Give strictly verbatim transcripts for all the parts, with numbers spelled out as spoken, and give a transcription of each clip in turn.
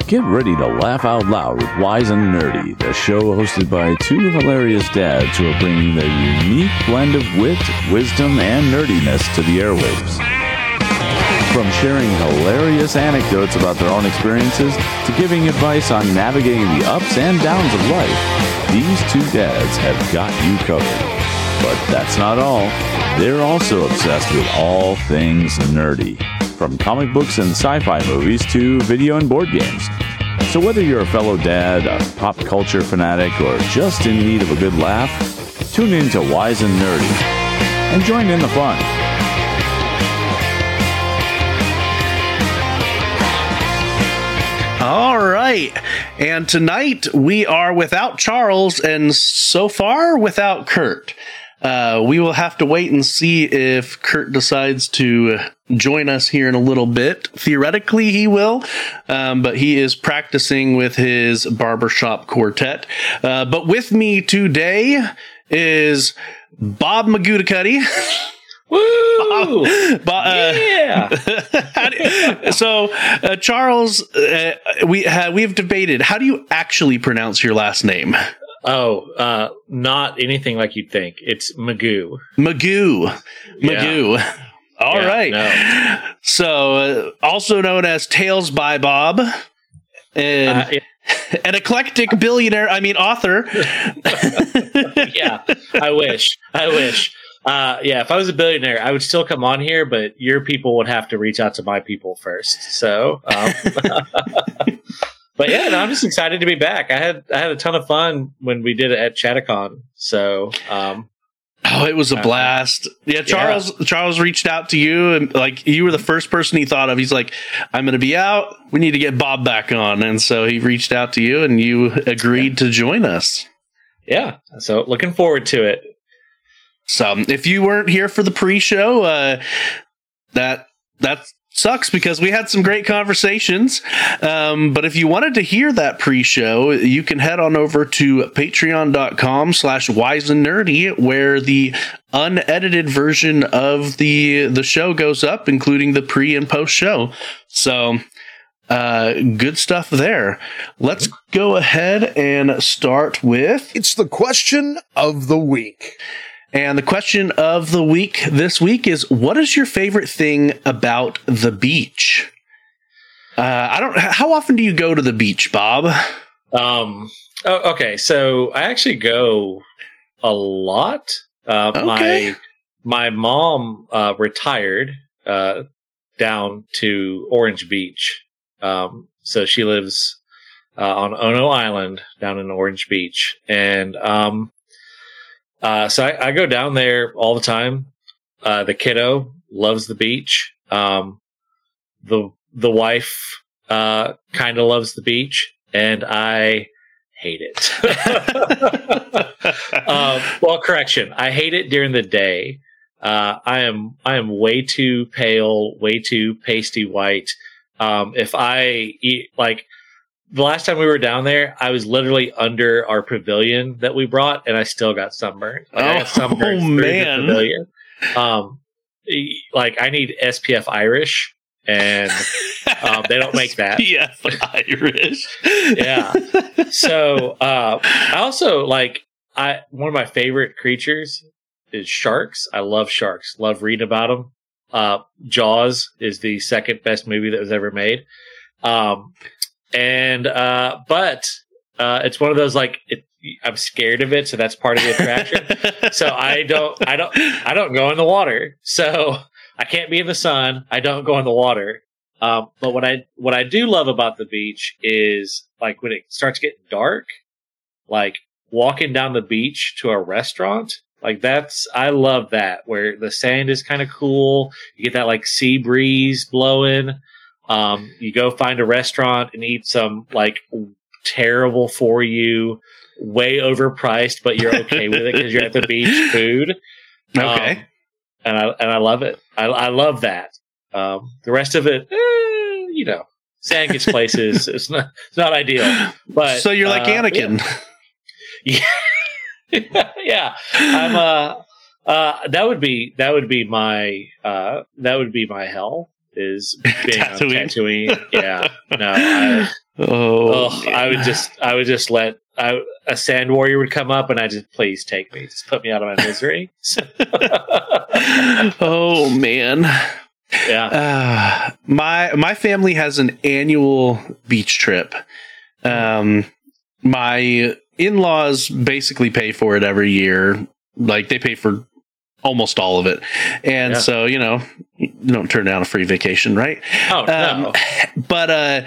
Get ready to laugh out loud with Wise and Nerdy, the show hosted by two hilarious dads who are bringing their unique blend of wit, wisdom, and nerdiness to the airwaves. From sharing hilarious anecdotes about their own experiences to giving advice on navigating the ups and downs of life, these two dads have got you covered. But that's not all. They're also obsessed with all things nerdy, from comic books and sci-fi movies to video and board games. So whether you're a fellow dad, a pop culture fanatic, or just in need of a good laugh, tune in to Wise and Nerdy and join in the fun. All right, and tonight we are without Charles and so far without Kurt. Uh, we will have to wait and see if Kurt decides to join us here in a little bit. Theoretically, he will, um, but he is practicing with his barbershop quartet. Uh, but with me today is Bob McGoodicuddy. Woo! Bob, Bob, uh, yeah. so, uh, Charles, uh, we uh, we have debated. How do you actually pronounce your last name? Oh, uh, not anything like you'd think. It's Magoo. Magoo. Magoo. Yeah. All yeah, right. No. So, uh, also known as Tales by Bob, and Uh, it- an eclectic billionaire. I mean, author. yeah, I wish. I wish. Uh, yeah, if I was a billionaire, I would still come on here, but your people would have to reach out to my people first. So, um, but yeah, no, I'm just excited to be back. I had I had a ton of fun when we did it at Chattacon. So, um, oh, it was a uh, blast. Yeah, Charles. Yeah. Charles reached out to you, and like you were the first person he thought of. He's like, "I'm going to be out. We need to get Bob back on," and so he reached out to you, and you agreed yeah. to join us. Yeah, so looking forward to it. So if you weren't here for the pre-show, uh, that that sucks because we had some great conversations. Um, but if you wanted to hear that pre-show, you can head on over to patreon.com slash wise and nerdy, where the unedited version of the the show goes up, including the pre and post show. So uh, good stuff there. Let's go ahead and start with... It's the question of the week. And the question of the week this week is, what is your favorite thing about the beach? Uh, I don't. How often do you go to the beach, Bob? Um. Oh, okay. So I actually go a lot. Uh, okay. My my mom uh, retired uh, down to Orange Beach. Um. So she lives uh, on Ono Island down in Orange Beach, and um. Uh, so I, I go down there all the time. Uh, the kiddo loves the beach. Um, the the wife uh, kind of loves the beach, and I hate it. um, well, correction, I hate it during the day. Uh, I am I am way too pale, way too pasty white. Um, if I eat like. The last time we were down there, I was literally under our pavilion that we brought, and I still got sunburned. Like, oh, I got sunburned oh man! The pavilion. Um, like I need S P F Irish, and um, they don't make that. S P F Irish. Yeah. So uh, I also like I one of my favorite creatures is sharks. I love sharks. Love reading about them. Uh, Jaws is the second best movie that was ever made. Um, And, uh, but, uh, it's one of those, like, it, I'm scared of it. So that's part of the attraction. So I don't, I don't, I don't go in the water. So I can't be in the sun. I don't go in the water. Um, but what I, what I do love about the beach is like when it starts getting dark, like walking down the beach to a restaurant. Like that's, I love that where the sand is kind of cool. You get that like sea breeze blowing. Um, you go find a restaurant and eat some like terrible for you, way overpriced, but you're okay with it because you're at the beach food. Okay. Um, and I, and I love it. I, I love that. Um, the rest of it, eh, you know, sand gets places. it's not, it's not ideal, but so you're like uh, Anakin. Yeah. yeah. yeah. I'm, uh, uh, that would be, that would be my, uh, that would be my hell. Is being Tatooine. on Tatooine. Yeah. No, I, Oh, Oh, I would just, I would just let I, a sand warrior would come up, and I just please take me, just put me out of my misery. oh man. Yeah. Uh, my my family has an annual beach trip. Um, my in-laws basically pay for it every year. Like they pay for almost all of it, and Yeah. so you know, you don't turn down a free vacation, right? Oh no. Um, but uh,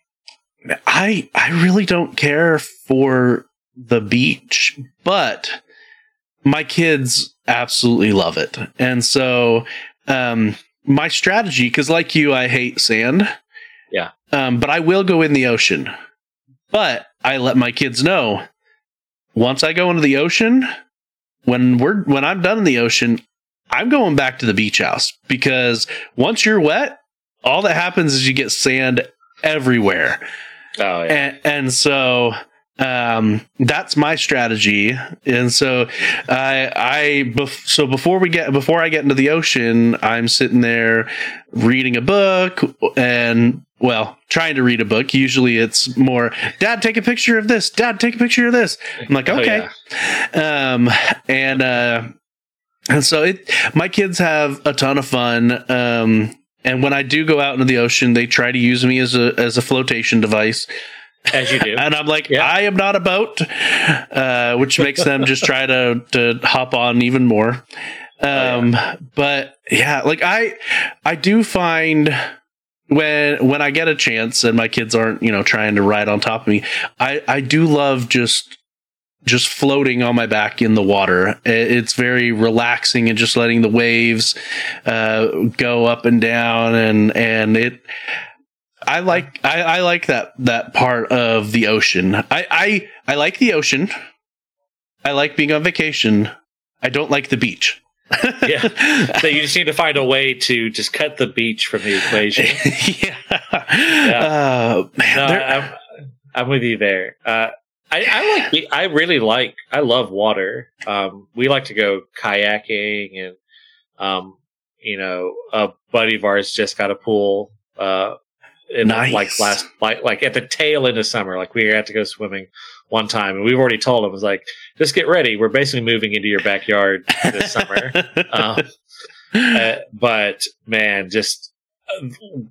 I I really don't care for the beach, but my kids absolutely love it, and so um, my strategy, because like you, I hate sand. Yeah. Um, but I will go in the ocean. But I let my kids know once I go into the ocean, when we're when I'm done in the ocean, I'm going back to the beach house, because once you're wet, all that happens is you get sand everywhere. Oh yeah. And, and so um, that's my strategy. And so I, I, bef- so before we get, before I get into the ocean, I'm sitting there reading a book and, well, trying to read a book. Usually it's more, Dad, take a picture of this. Dad, take a picture of this. I'm like, Oh, okay. yeah. Um, and, uh, and so it, my kids have a ton of fun. Um, and when I do go out into the ocean, they try to use me as a, as a flotation device. As you do. And I'm like, Yeah. I am not a boat, uh, which makes them just try to, to hop on even more. Um, Oh, yeah. But yeah, like I, I do find when, when I get a chance and my kids aren't, you know, trying to ride on top of me, I, I do love just, just floating on my back in the water. It's very relaxing and just letting the waves, uh, go up and down, and, and it, I like I, I like that that part of the ocean. I, I I like the ocean. I like being on vacation. I don't like the beach. Yeah. So you just need to find a way to just cut the beach from the equation. yeah. Yeah. Uh, man, No, there- I'm, I'm with you there. Uh, I, I like. the- I really like. I love water. Um, we like to go kayaking, and um, you know, a buddy of ours just got a pool. Uh, in Nice. like last, like like at the tail end of summer, like we had to go swimming one time, and we've already told him, it was like, just get ready. We're basically moving into your backyard this summer. Um, uh, but man, just uh,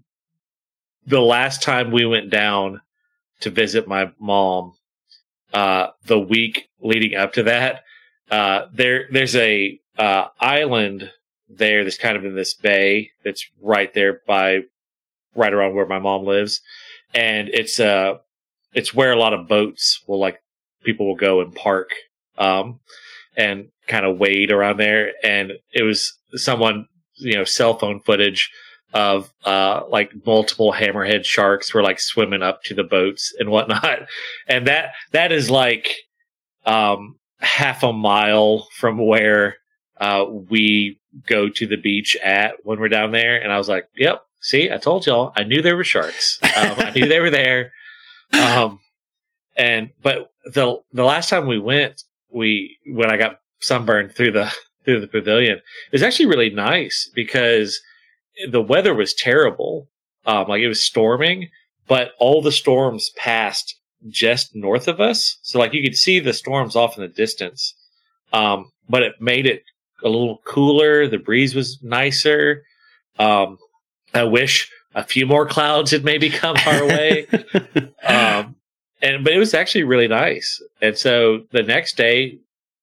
the last time we went down to visit my mom, uh, the week leading up to that, uh, there, there's a, uh, island there that's kind of in this bay that's right there by, right around where my mom lives. And it's, uh, it's where a lot of boats will, like, people will go and park, um, and kind of wade around there. And it was someone, you know, cell phone footage of, uh, like multiple hammerhead sharks were like swimming up to the boats and whatnot. And that, that is like, um, half a mile from where, uh, we go to the beach at when we're down there. And I was like, yep, see, I told y'all, I knew there were sharks. Um, I knew they were there. Um, and, but the, the last time we went, we, when I got sunburned through the, through the pavilion, it was actually really nice because the weather was terrible. Um, like it was storming, but all the storms passed just north of us. So like you could see the storms off in the distance. Um, but it made it a little cooler. The breeze was nicer. Um, I wish a few more clouds had maybe come our way. um, and, but it was actually really nice. And so the next day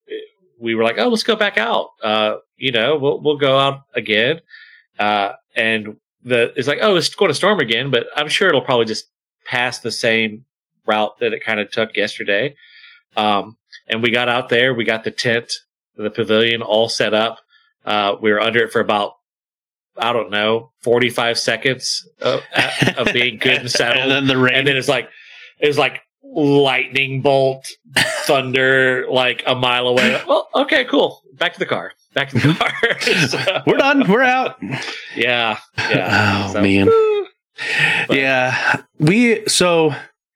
we were like, oh, let's go back out. Uh, you know, we'll, we'll go out again. Uh, and the, it's like, oh, it's going to storm again, but I'm sure it'll probably just pass the same route that it kind of took yesterday. Um, and we got out there, we got the tent, the pavilion all set up. Uh, we were under it for about, I don't know, forty-five seconds of, of being good and settled. and then the rain. And then it's like, it was like lightning bolt, thunder, like a mile away. Like, well, okay, cool. Back to the car. Back to the car. So, We're done. We're out. yeah. Yeah. Oh So, man. woo. But- Yeah. We so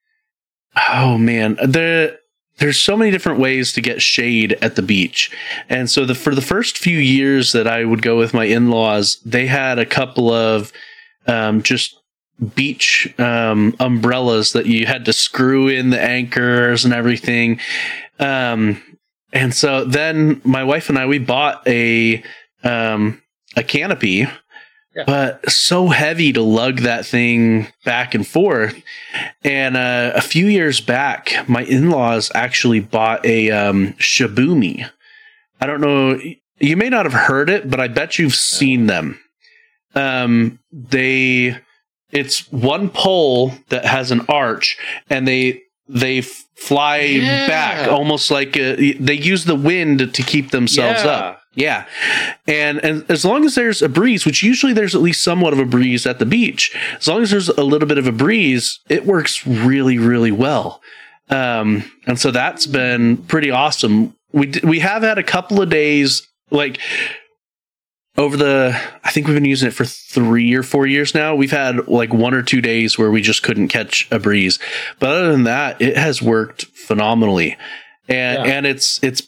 oh man. The there's so many different ways to get shade at the beach. And so the for the first few years that I would go with my in-laws, they had a couple of um just beach um, umbrellas that you had to screw in the anchors and everything. Um, and so then my wife and I, we bought a um, a canopy, yeah. but so heavy to lug that thing back and forth. And uh, a few years back, my in-laws actually bought a um, Shibumi. I don't know. You may not have heard it, but I bet you've seen them. Um, they, it's one pole that has an arch, and they they fly yeah. back almost like a, they use the wind to keep themselves yeah. up. Yeah, and and as long as there's a breeze, which usually there's at least somewhat of a breeze at the beach, as long as there's a little bit of a breeze, it works really really well. Um, and so that's been pretty awesome. We d- we have had a couple of days. Like over the, I think we've been using it for three or four years now. We've had like one or two days where we just couldn't catch a breeze, but other than that, it has worked phenomenally. And yeah. and it's it's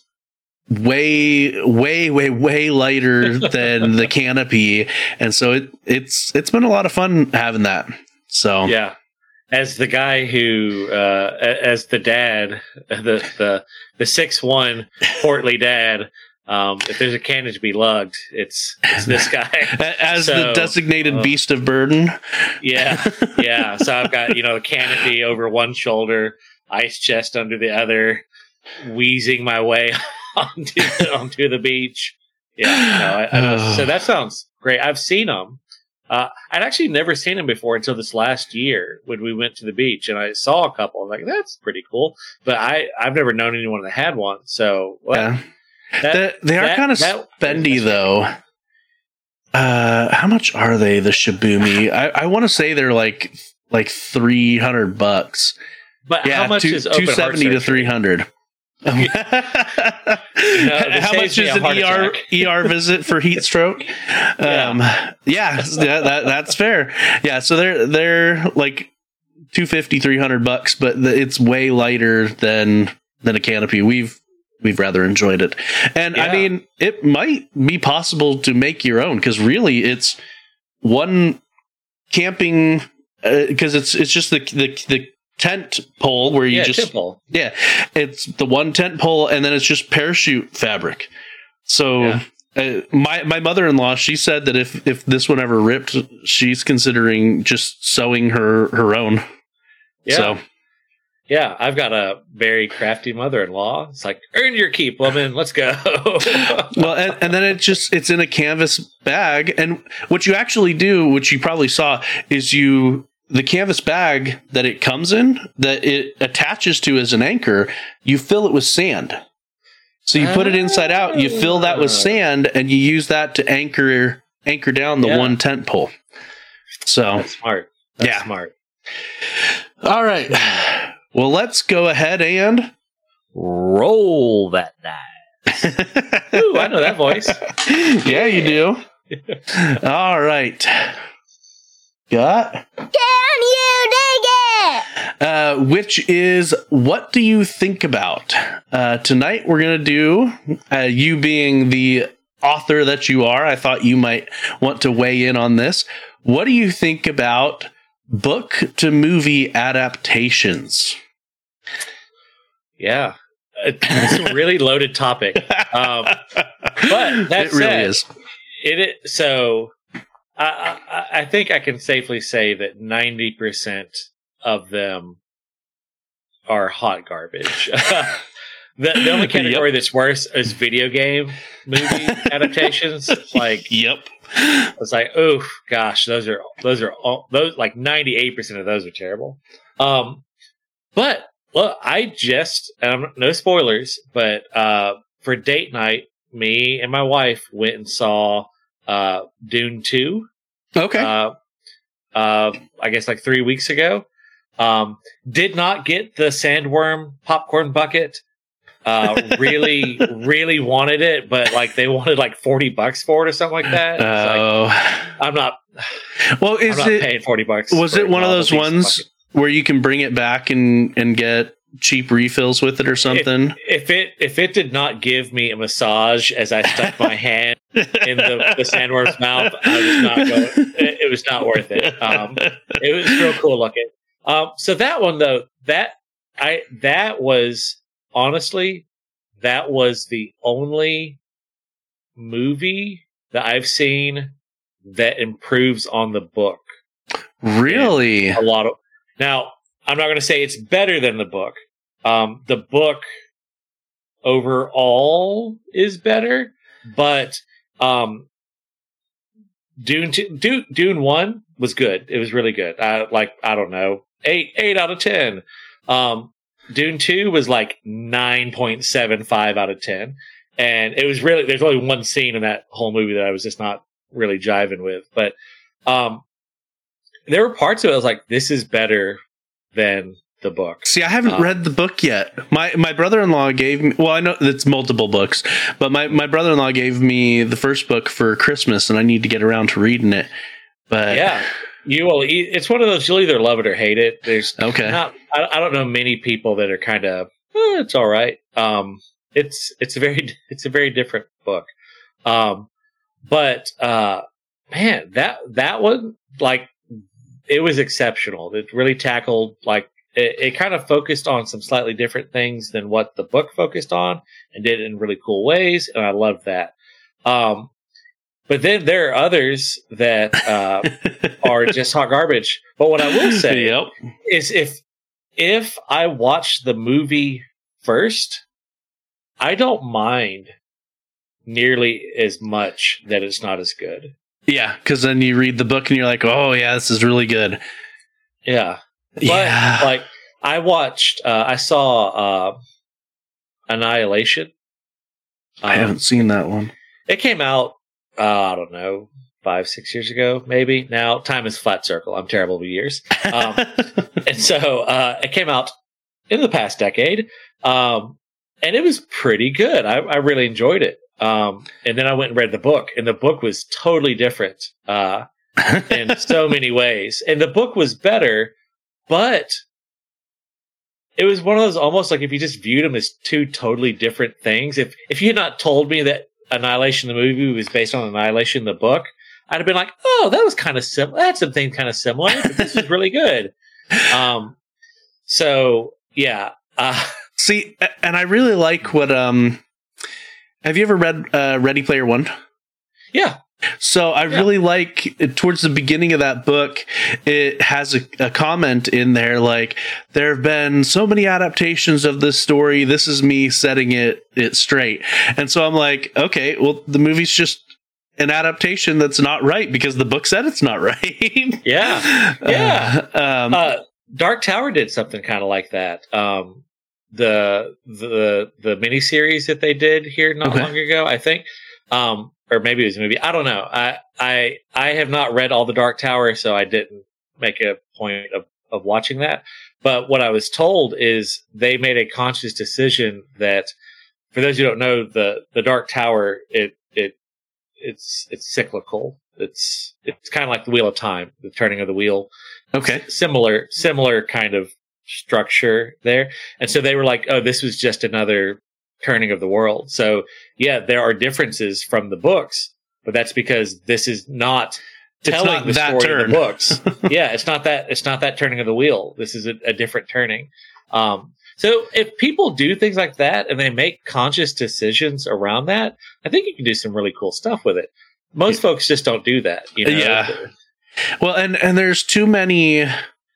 way way way way lighter than the canopy, and so it it's it's been a lot of fun having that. So yeah, as the guy who, uh, as the dad, the the the six one portly dad. Um, if there's a cannon to be lugged, it's, it's this guy. As so, the designated uh, beast of burden. Yeah, yeah. So I've got, you know, a canopy over one shoulder, ice chest under the other, wheezing my way onto, onto the beach. Yeah, no, I, I know. So that sounds great. I've seen them. Uh, I'd actually never seen them before until this last year when we went to the beach, and I saw a couple. I'm like, that's pretty cool. But I, I've never known anyone that had one. So, well, yeah. That, the, they are kind of spendy, though. Uh, how much are they? The Shibumi? I, I want to say they're like like three hundred bucks. But yeah, how much two, is open two seventy to three hundred? No, how much is an E R E R visit for heat stroke? Um, yeah, yeah that, that's fair. Yeah, so they're they're like two fifty, three hundred bucks, but the, it's way lighter than than a canopy. We've We've rather enjoyed it. And yeah. I mean, it might be possible to make your own, because really it's one camping, because uh, it's it's just the, the the tent pole where you yeah, just, tent pole. yeah, it's the one tent pole, and then it's just parachute fabric. So yeah. uh, my, my mother-in-law, she said that if, if this one ever ripped, she's considering just sewing her, her own. Yeah. So. Yeah, I've got a very crafty mother-in-law. It's like, earn your keep, woman. Let's go. Well, and, and then it just, it's in a canvas bag. And what you actually do, which you probably saw, is you, the canvas bag that it comes in, that it attaches to as an anchor, you fill it with sand. So you put it inside out, you fill that with sand, and you use that to anchor, anchor down the yeah. one tent pole. So that's smart. That's yeah. smart. All right. Well, let's go ahead and roll that die. Ooh, I know that voice. Yeah, you do. All right. Got? Can you dig it? Uh, which is, what do you think about? Uh, tonight we're going to do, uh, you being the author that you are, I thought you might want to weigh in on this. What do you think about book to movie adaptations? Yeah, it's a really loaded topic. Um, but that it said, really is. It is, so I, I, I think I can safely say that ninety percent of them are hot garbage. the, the only category yep. that's worse is video game movie adaptations. Like, yep. It's like, oh gosh, those are those are all, those like ninety-eight percent of those are terrible. Um, but well, I just um, no spoilers, but uh, for date night, me and my wife went and saw uh, Dune two. Okay. Uh, uh, I guess like three weeks ago. Um, did not get the sandworm popcorn bucket. Uh, really, really wanted it, but like they wanted like forty bucks for it or something like that. Oh, like, I'm not. Well, is I'm not it paying forty bucks? Was it one of those ones bucket. where you can bring it back and and get cheap refills with it or something. If, if it if it did not give me a massage as I stuck my hand in the, the sandworm's mouth, I was not going. It, it was not worth it. Um, it was real cool looking. Um, so that one though, that I that was honestly that was the only movie that I've seen that improves on the book. Really? And a lot of now. I'm not going to say it's better than the book. Um, the book overall is better, but um, Dune, two, Dune Dune one was good. It was really good. I, like I don't know, eight eight out of ten. Um, Dune two was like nine point seven five out of ten, and it was really there's only one scene in that whole movie that I was just not really jiving with, but um, there were parts of it I was like, this is better than the book. See, I haven't um, read the book yet. My my brother-in-law gave me, well, I know it's multiple books, but my, my brother-in-law gave me the first book for Christmas, and I need to get around to reading it. But yeah, you will. It's one of those, you'll either love it or hate it. There's okay. not, I, I don't know many people that are kind of, eh, it's all right. Um, it's, it's a very, it's a very different book. Um, but, uh, man, that, that one, like, it was exceptional. It really tackled, like, it, it kind of focused on some slightly different things than what the book focused on and did it in really cool ways. And I loved that. Um, but then there are others that uh, are just hot garbage. But what I will say yep. is if, if I watch the movie first, I don't mind nearly as much that it's not as good. Yeah, because then you read the book and you're like, oh, yeah, this is really good. Yeah. But, yeah. like, I watched, uh, I saw uh, Annihilation. Um, I haven't seen that one. It came out, uh, I don't know, five, six years ago, maybe. Now, time is flat circle. I'm terrible with years. Um, and so uh, it came out in the past decade. Um, and it was pretty good. I, I really enjoyed it. Um, and then I went and read the book, and the book was totally different uh, in so many ways. And the book was better, but it was one of those almost like if you just viewed them as two totally different things. If if you had not told me that Annihilation, the movie, was based on Annihilation, the book, I'd have been like, oh, that was kind of similar. That's something kind of similar, but this was really good. Um, so yeah. Uh, See, and I really like what, um, have you ever read uh, Ready Player One? Yeah. So I yeah. really like, towards the beginning of that book, it has a, a comment in there like, there have been so many adaptations of this story. This is me setting it, it straight. And so I'm like, okay, well, the movie's just an adaptation that's not right because the book said it's not right. yeah. Yeah. Uh, um, uh, Dark Tower did something kind of like that. Um, the the the miniseries that they did here not okay. long ago, I think, um, or maybe it was a movie. I don't know. I I I have not read all the Dark Tower, so I didn't make a point of of watching that. But what I was told is they made a conscious decision that, for those who don't know, the the Dark Tower it it it's it's cyclical. It's it's kind of like the Wheel of Time, the turning of the wheel. Okay. S- similar similar kind of structure there. And so they were like, oh, this was just another turning of the world. So yeah, there are differences from the books, but that's because this is not telling not the that story turn. of the books. yeah, it's not that it's not that turning of the wheel. This is a, a different turning. Um, so if people do things like that and they make conscious decisions around that, I think you can do some really cool stuff with it. Most yeah. folks just don't do that, you know. Yeah. Well, and and there's too many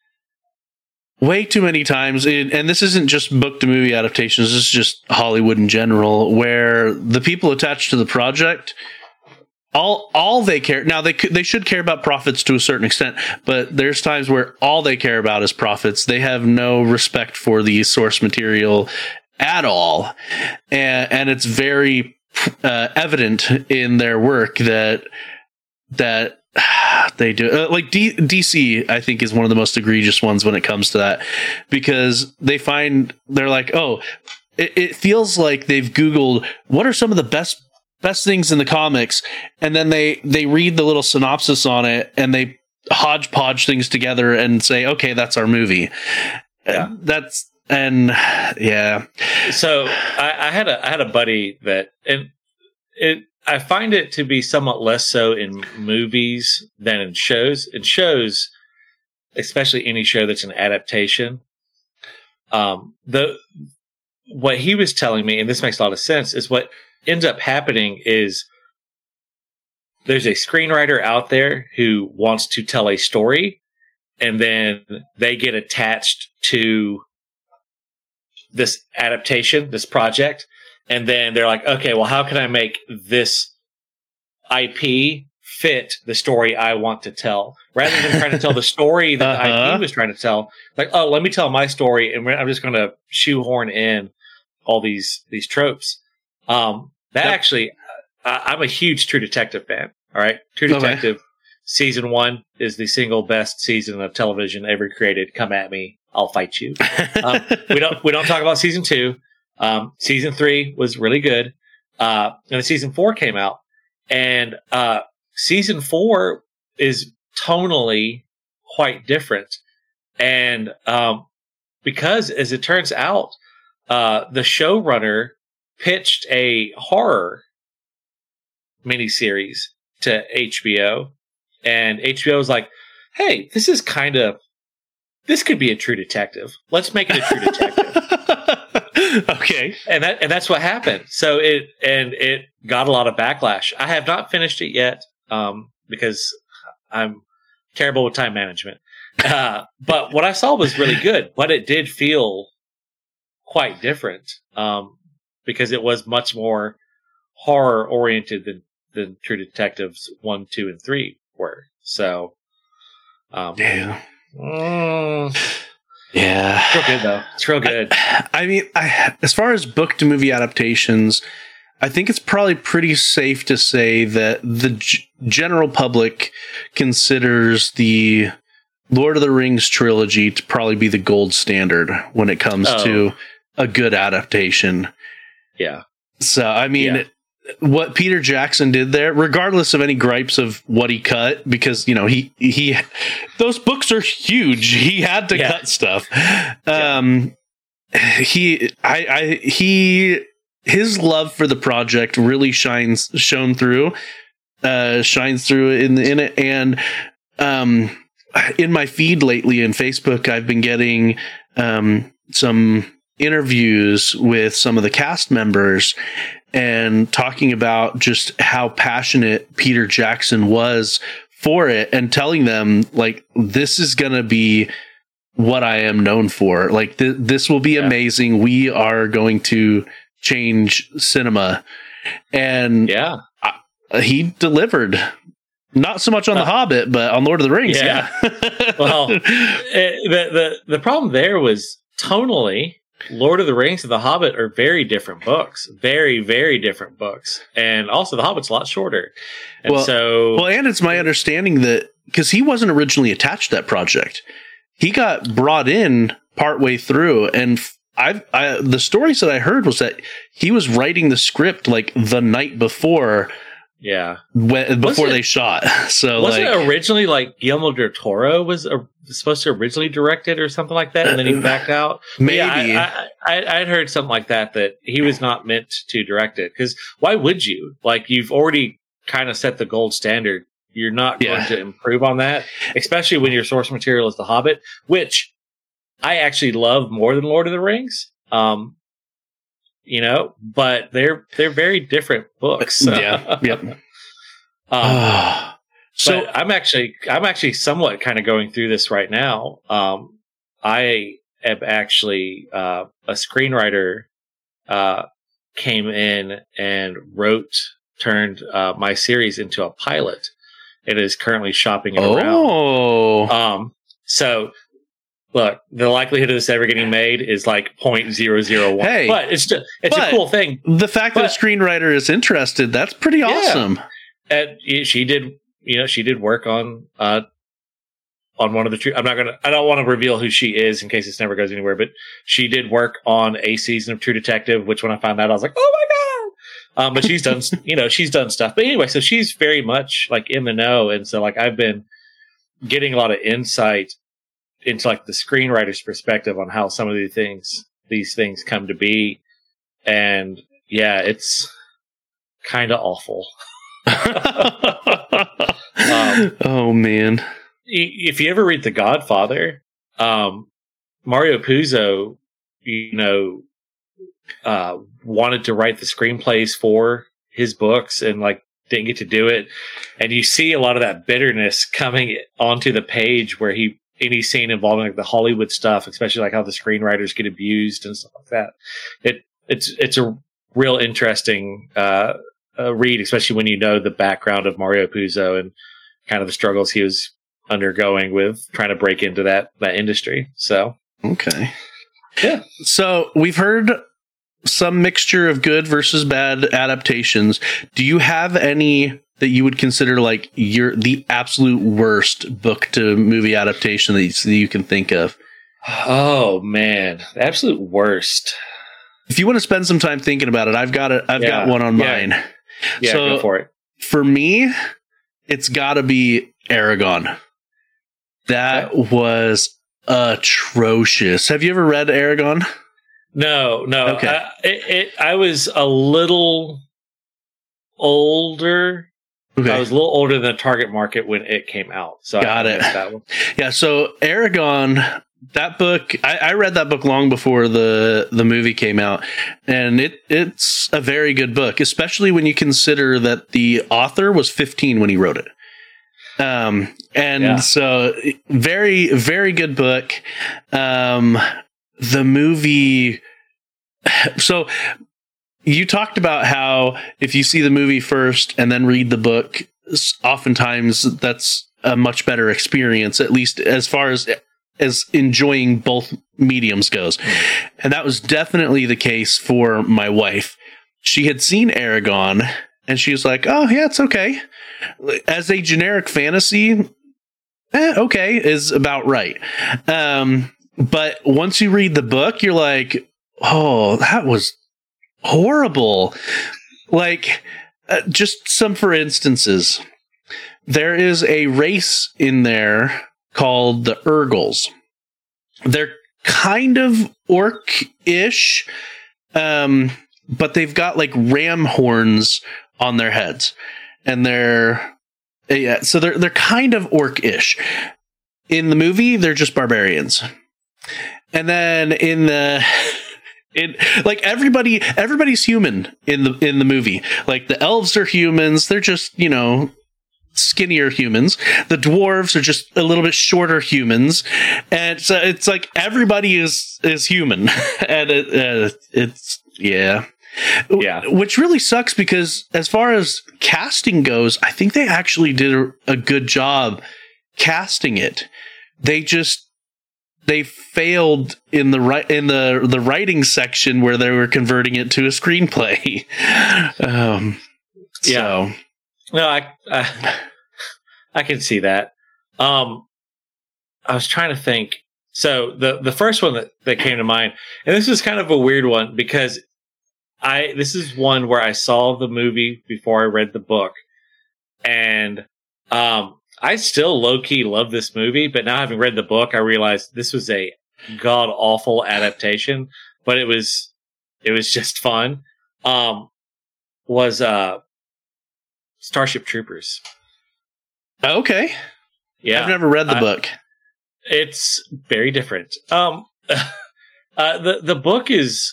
Way too many times, and this isn't just book to movie adaptations, this is just Hollywood in general, where the people attached to the project, all all they care, now they could, they should care about profits to a certain extent, but there's times where all they care about is profits. They have no respect for the source material at all, and, and it's very uh, evident in their work that that they do uh, like D- DC I think is one of the most egregious ones when it comes to that, because they find they're like, oh, it, it feels like they've Googled what are some of the best best things in the comics, and then they they read the little synopsis on it and they hodgepodge things together and say, okay, that's our movie. Yeah. That's and yeah. So I, I had a I had a buddy that, and it I find it to be somewhat less so in movies than in shows. In shows, especially any show that's an adaptation, um, the what he was telling me, and this makes a lot of sense, is what ends up happening is there's a screenwriter out there who wants to tell a story, and then they get attached to this adaptation, this project, and then they're like, okay, well, how can I make this I P fit the story I want to tell? Rather than trying to tell the story that uh-huh. the I P was trying to tell, like, oh, let me tell my story, and I'm just going to shoehorn in all these these tropes. Um, that yep. actually, I, I'm a huge True Detective fan. All right, True Detective okay. season one is the single best season of television ever created. Come at me, I'll fight you. um, we don't we don't talk about season two. Um, season three was really good, uh, and then season four came out, and uh, season four is tonally quite different, and um, because as it turns out, uh, the showrunner pitched a horror miniseries to H B O, and H B O was like, hey, this is kind of, this could be a True Detective. Let's make it a True Detective. Okay. And that, and that's what happened. So it, and it got a lot of backlash. I have not finished it yet, um, because I'm terrible with time management. Uh, but what I saw was really good, but it did feel quite different, um, because it was much more horror oriented than than True Detectives one, two, and three were. So, um, yeah, mm, yeah, it's real good though. It's real good. I, I mean, I, as far as book to movie adaptations, I think it's probably pretty safe to say that the g- general public considers the Lord of the Rings trilogy to probably be the gold standard when it comes oh. to a good adaptation. Yeah. So, I mean. Yeah. What Peter Jackson did there, regardless of any gripes of what he cut, because, you know, he, he, those books are huge. He had to yeah. cut stuff. Um, yeah. he, I, I, he, his love for the project really shines, shone through, uh, shines through in, in it. And, um, in my feed lately in Facebook, I've been getting, um, some interviews with some of the cast members, and talking about just how passionate Peter Jackson was for it, and telling them, like, this is going to be what I am known for. Like, th- this will be yeah. amazing. We are going to change cinema. And yeah, I, he delivered. Not so much on uh, The Hobbit, but on Lord of the Rings. Yeah. yeah. Well, it, the, the, the problem there was tonally, Lord of the Rings and The Hobbit are very different books. Very, very different books. And also The Hobbit's a lot shorter. And well, so Well, and it's my understanding that, because he wasn't originally attached to that project. He got brought in partway through, and I've I, the stories that I heard was that he was writing the script like the night before. Yeah, when, before it, they shot. So wasn't like, it originally like Guillermo del Toro was a, supposed to originally direct it or something like that, and then he backed out? Maybe yeah, I, I, I'd heard something like that, that he was not meant to direct it, because why would you? Like, you've already kind of set the gold standard. You're not going yeah. to improve on that, especially when your source material is The Hobbit, which I actually love more than Lord of the Rings. Um, You know, but they're they're very different books. Yeah. Yep. um, so I'm actually I'm actually somewhat kind of going through this right now. Um, I am actually uh, a screenwriter. Uh, came in and wrote turned uh, my series into a pilot. It is currently shopping it oh. around. Um. So. Look, the likelihood of this ever getting made is like zero point zero zero one. Hey, but it's just, it's a cool thing. The fact but, that a screenwriter is interested, that's pretty awesome. Yeah. And she did, you know, she did work on uh, on one of the. True, I'm not gonna. I don't want to reveal who she is in case this never goes anywhere. But she did work on a season of True Detective, which when I found out, I was like, oh my god! Um, but she's done, you know, she's done stuff. But anyway, so she's very much like in the know, and so like I've been getting a lot of insight into like the screenwriter's perspective on how some of these things these things come to be, and yeah, it's kind of awful. um, oh man! If you ever read The Godfather, um, Mario Puzo, you know, uh, wanted to write the screenplays for his books and like didn't get to do it, and you see a lot of that bitterness coming onto the page where he any scene involving like the Hollywood stuff, especially like how the screenwriters get abused and stuff like that. It it's it's a real interesting uh, uh, read, especially when you know the background of Mario Puzo and kind of the struggles he was undergoing with trying to break into that that industry. So okay, yeah. So we've heard some mixture of good versus bad adaptations. Do you have any that you would consider like your the absolute worst book to movie adaptation that you, that you can think of? Oh man, the absolute worst. If you want to spend some time thinking about it, I've got it. I've yeah. got one on yeah. mine. Yeah, so go for it. For me, it's got to be Aragon. That okay. was atrocious. Have you ever read Aragon? No, no. Okay. I, it, it, I was a little older. Okay. I was a little older than the target market when it came out. So got I it. That one. Yeah. So Aragon, that book, I, I read that book long before the the movie came out, and it it's a very good book, especially when you consider that the author was fifteen when he wrote it. Um, and yeah. so very very good book. Um, the movie. So you talked about how if you see the movie first and then read the book, oftentimes that's a much better experience, at least as far as as enjoying both mediums goes. Mm. And that was definitely the case for my wife. She had seen Aragon and she was like, oh yeah, it's okay. As a generic fantasy, eh, okay, is about right. Um, but once you read the book, you're like, oh, that was horrible. Like, uh, just some for instances. There is a race in there called the Urgles. They're kind of orc-ish, um, but they've got like ram horns on their heads. And they're, yeah, so they're, they're kind of orc-ish. In the movie, they're just barbarians. And then in the... It, like everybody, everybody's human in the in the movie. Like the elves are humans; they're just, you know, skinnier humans. The dwarves are just a little bit shorter humans, and so it's like everybody is is human, and it, uh, it's yeah, yeah, which really sucks because as far as casting goes, I think they actually did a, a good job casting it. They just. They failed in the ri- in the the writing section where they were converting it to a screenplay. um, yeah, so. no, I, I I can see that. Um, I was trying to think. So the the first one that, that came to mind, and this is kind of a weird one because I this is one where I saw the movie before I read the book, and um. I still low-key love this movie, but now having read the book, I realized this was a god-awful adaptation, but it was it was just fun. Um, was uh, Starship Troopers. Okay. Yeah. I've never read the uh, book. It's very different. Um, uh, the, the book is...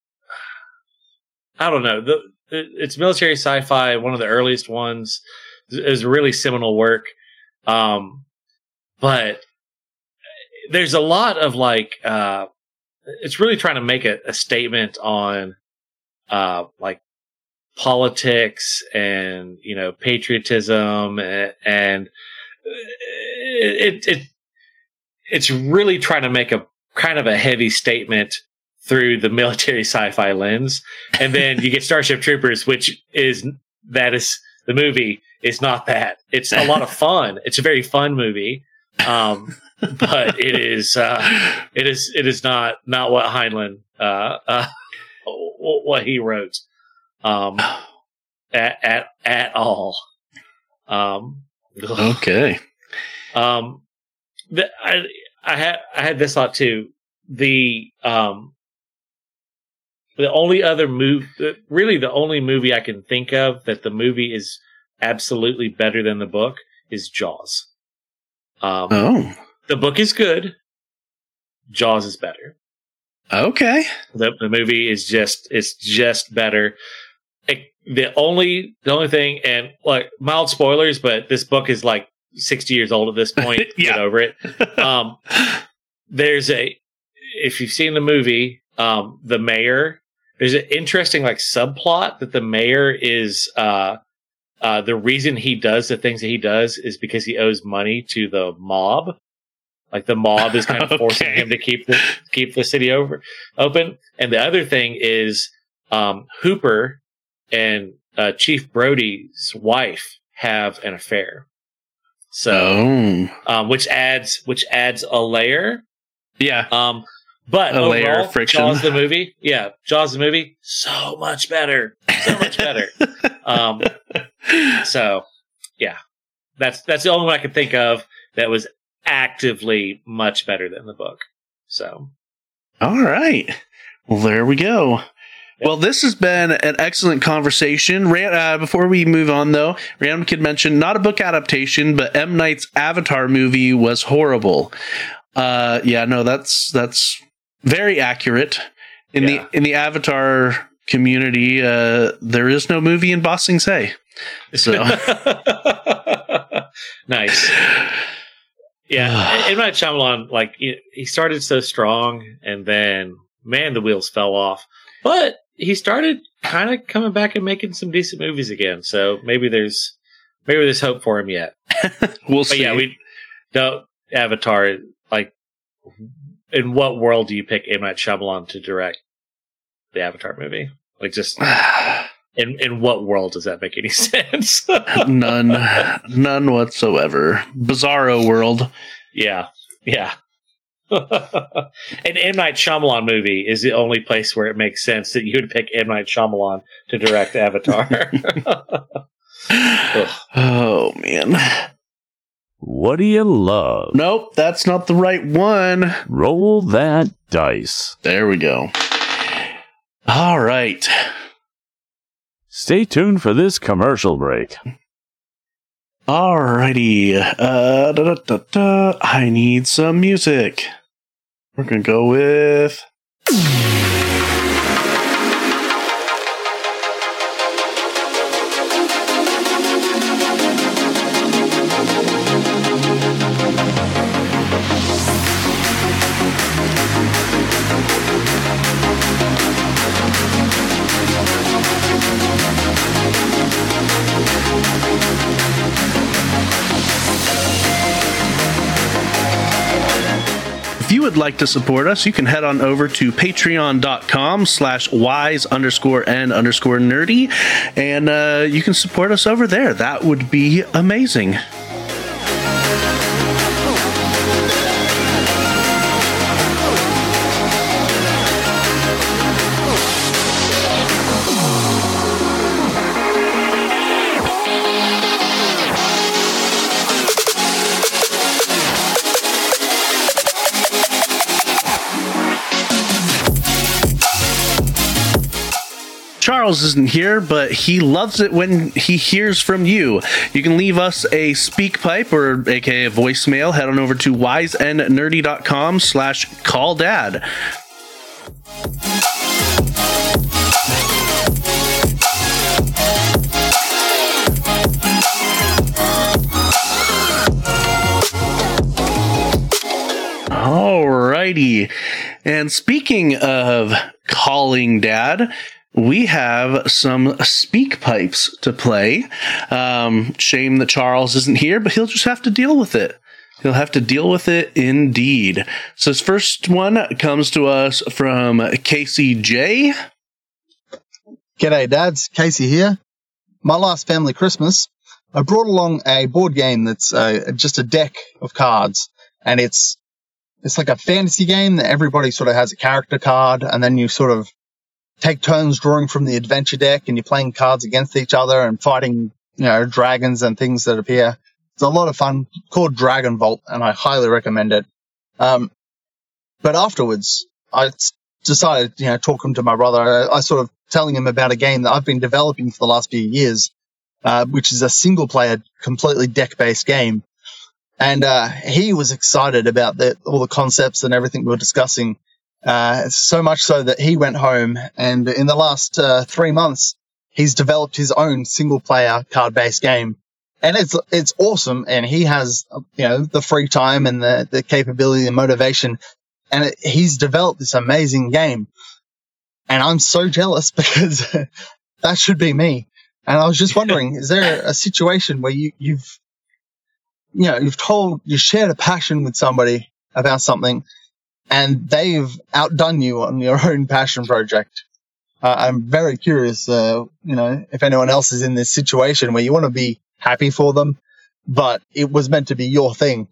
I don't know. The, it's military sci-fi, one of the earliest ones. It was really seminal work. Um, but there's a lot of like, uh, it's really trying to make a, a statement on, uh, like politics and, you know, patriotism and, and it, it, it's really trying to make a kind of a heavy statement through the military sci-fi lens. And then you get Starship Troopers, which is, that is, the movie is not that. It's a lot of fun. It's a very fun movie, um, but it is uh, it is it is not not what Heinlein uh, uh, what he wrote um, at at at all. Um, okay. Um, the, I I had I had this thought too. The um, the only other move, really the only movie I can think of that the movie is absolutely better than the book is Jaws. Um, Oh, the book is good. Jaws is better. okay. The, the movie is just it's just better. It, the only the only thing, and like mild spoilers, but this book is like sixty years old at this point. Yeah. Get over it. Um, there's a if you've seen the movie, um, the mayor. There's an interesting like subplot that the mayor is uh, uh, the reason he does the things that he does is because he owes money to the mob. Like the mob is kind of forcing Okay. him to keep the keep the city over open. And the other thing is um, Hooper and uh, Chief Brody's wife have an affair. So, Oh, um, which adds which adds a layer. yeah. Um, but A overall, layer of friction. Jaws the movie, yeah, Jaws the movie, so much better, so much better. Um, so yeah, that's that's the only one I could think of that was actively much better than the book. So, All right. Well, there we go. Well, this has been an excellent conversation. Ran, uh, before we move on, though, Random Kid mentioned not a book adaptation, but M. Night's Avatar movie was horrible. Uh, yeah, no, that's that's very accurate. In Yeah. the in the Avatar community, uh, there is no movie in Ba Sing Se. So nice. Yeah, M. Night Shyamalan, like he he started so strong, and then man, the wheels fell off. But he started kind of coming back and making some decent movies again. So maybe there's maybe there's hope for him yet. we'll But see. yeah, we don't Avatar. Like, in what world do you pick M. Night Shyamalan to direct the Avatar movie? Like, just in in what world does that make any sense? none, none whatsoever. Bizarro world. Yeah, yeah. An M. Night Shyamalan movie is the only place where it makes sense that you would pick M. Night Shyamalan to direct Avatar. Oh man. What do you love? Nope, that's not the right one. Roll that dice. There we go. All right. Stay tuned for this commercial break. Alrighty. Uh, da, da, da, da. I need some music. We're going to go with. If you would like to support us, you can head on over to patreon.com slash wise underscore and underscore nerdy, and uh, you can support us over there. That would be amazing. Charles isn't here, but he loves it when he hears from you. You can leave us a speak pipe or aka a voicemail. Head on over to wiseandnerdy.com slash call dad. Alrighty. And speaking of calling dad, we have some speak pipes to play. Um, shame that Charles isn't here, but he'll just have to deal with it. He'll have to deal with it indeed. So his first one comes to us from Casey J. G'day, dads. Casey here. My last family Christmas, I brought along a board game that's uh, just a deck of cards, and it's it's like a fantasy game that everybody sort of has a character card, and then you sort of take turns drawing from the adventure deck, and you're playing cards against each other and fighting, you know, dragons and things that appear. It's a lot of fun, called Dragon Vault, and I highly recommend it. Um, but afterwards, I decided, you know, talking to my brother, I, I sort of telling him about a game that I've been developing for the last few years, uh, which is a single player, completely deck based game. And, uh, he was excited about the, all the concepts and everything we were discussing. Uh, so much so that he went home and in the last, uh, three months, he's developed his own single player card based game. And it's, it's awesome. And he has, you know, the free time and the, the capability and motivation. And it, he's developed this amazing game. And I'm so jealous because that should be me. And I was just wondering, is there a situation where you, you've, you know, you've told, you shared a passion with somebody about something and they've outdone you on your own passion project? Uh, I'm very curious, uh, you know, if anyone else is in this situation where you want to be happy for them, but it was meant to be your thing.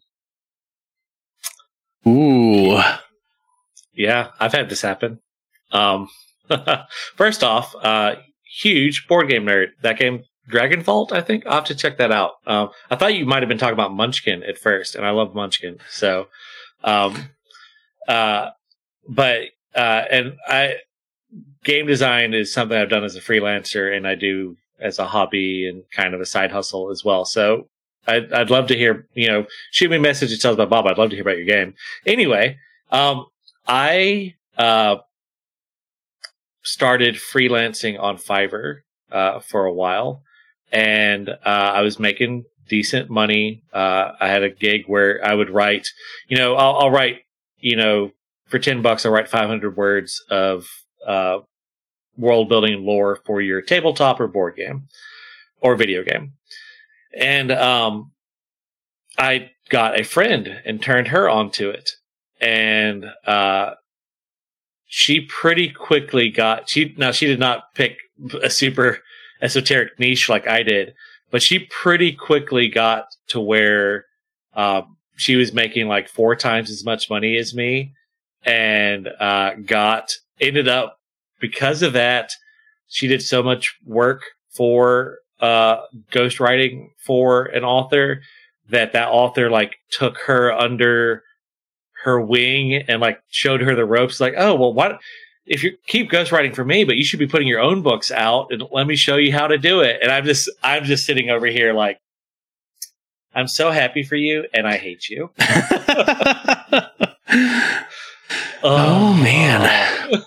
Ooh. Yeah, I've had this happen. Um, first off, uh, huge board game nerd. That game, Dragon Vault, I think. I'll have to check that out. Um, I thought you might have been talking about Munchkin at first, and I love Munchkin. So, um, uh, but, uh, and I, game design is something I've done as a freelancer, and I do as a hobby and kind of a side hustle as well. So I'd, I'd love to hear, you know, shoot me a message that tells about Bob. I'd love to hear about your game. Anyway, um, I, uh, started freelancing on Fiverr, uh, for a while, and, uh, I was making decent money. Uh, I had a gig where I would write, you know, I'll, I'll write, you know, for ten bucks, I'll write five hundred words of, uh, world building lore for your tabletop or board game or video game. And, um, I got a friend and turned her onto it. And, uh, she pretty quickly got, she, now she did not pick a super esoteric niche like I did, but she pretty quickly got to where, um, she was making like four times as much money as me and, uh, got, ended up, because of that, she did so much work for uh, ghostwriting for an author that that author like took her under her wing and like showed her the ropes. Like, oh well, what if you keep ghostwriting for me, but you should be putting your own books out and let me show you how to do it. And I'm just I'm just sitting over here like, I'm so happy for you, and I hate you. oh, oh man.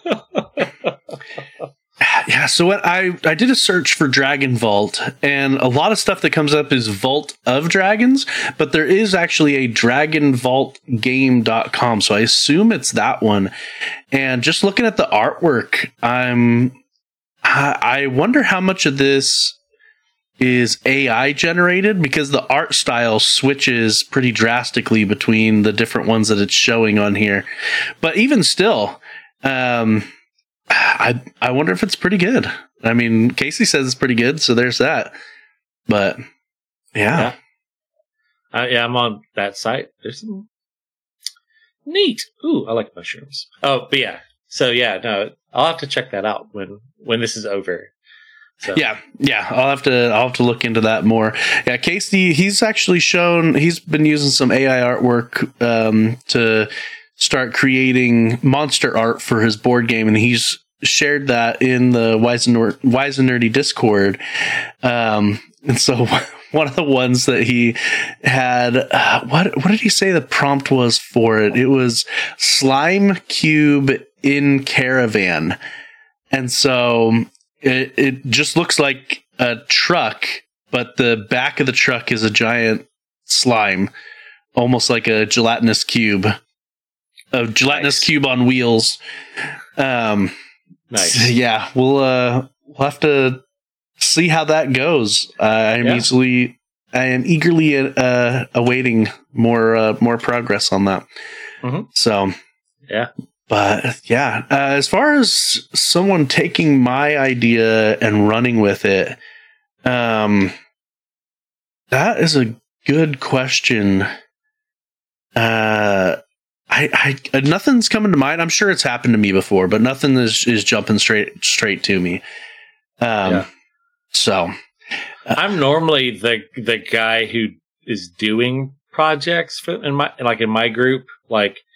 Yeah, so what I, I did a search for Dragon Vault, and a lot of stuff that comes up is Vault of Dragons, but there is actually a dragon vault game dot com, so I assume it's that one. And just looking at the artwork, I'm I, I wonder how much of this is A I generated, because the art style switches pretty drastically between the different ones that it's showing on here. But even still, um I I wonder if it's pretty good. I mean, Casey says it's pretty good, so there's that. But yeah, yeah, uh, yeah I'm on that site. There's some neat. Ooh, I like mushrooms. Oh, but yeah. So yeah, no, I'll have to check that out when when this is over. So. Yeah, yeah, I'll have to I'll have to look into that more. Yeah, Casey, he's actually shown he's been using some A I artwork um, to start creating monster art for his board game, and he's shared that in the Wise and, Ner- Wise and Nerdy Discord. Um, and so one of the ones that he had, uh, what what did he say the prompt was for it? It was Slime Cube in Caravan. And so it, it just looks like a truck, but the back of the truck is a giant slime, almost like a gelatinous cube. A gelatinous nice. Cube on wheels. Um, nice. Yeah, we'll uh, we'll have to see how that goes. Uh, I am yeah. easily, I am eagerly uh, awaiting more uh, more progress on that. Mm-hmm. So, yeah, but yeah, uh, as far as someone taking my idea and running with it, um, that is a good question. Uh. I, I nothing's coming to mind. I'm sure it's happened to me before, but nothing is, is jumping straight straight to me. Um, yeah. So, uh, I'm normally the the guy who is doing projects for in my like in my group. Like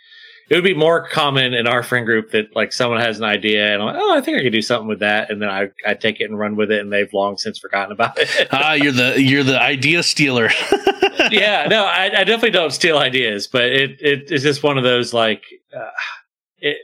it would be more common in our friend group that like someone has an idea and I'm like, oh, I think I could do something with that, and then I I take it and run with it, and they've long since forgotten about it. Ah, you're the you're the idea stealer. Yeah, no, I, I definitely don't steal ideas, but it, it it's just one of those like uh, it.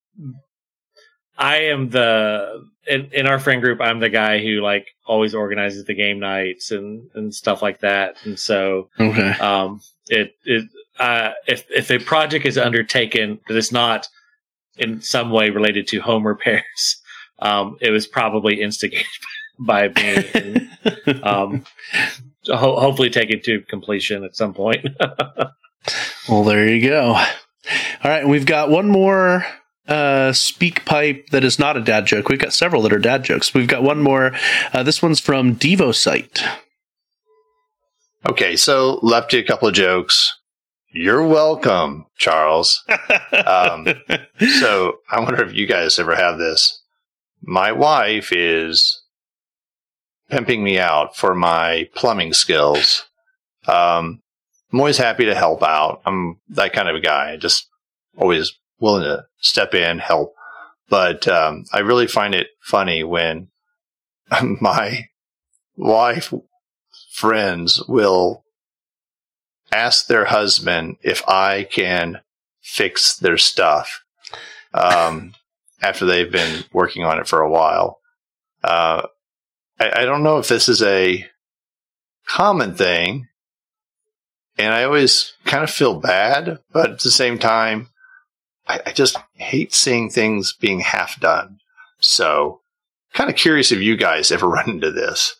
I am the in, in our friend group. I'm the guy who like always organizes the game nights and, and stuff like that. And so, Okay. um, it it uh, if if a project is undertaken that is not in some way related to home repairs, um, it was probably instigated by me. And, um, ho- hopefully taken to completion at some point. Well, there you go. All right, we've got one more uh, speak pipe that is not a dad joke. We've got several that are dad jokes. We've got one more. Uh, this one's from DevoSite. Okay, so left you a couple of jokes. You're welcome, Charles. um, so I wonder if you guys ever have this. My wife is pimping me out for my plumbing skills. Um, I'm always happy to help out. I'm that kind of a guy. Just always willing to step in, help. But um, I really find it funny when my wife friends will ask their husband if I can fix their stuff um, after they've been working on it for a while. Uh, I, I don't know if this is a common thing, and I always kind of feel bad, but at the same time, I, I just hate seeing things being half done. So, kind of curious if you guys ever run into this.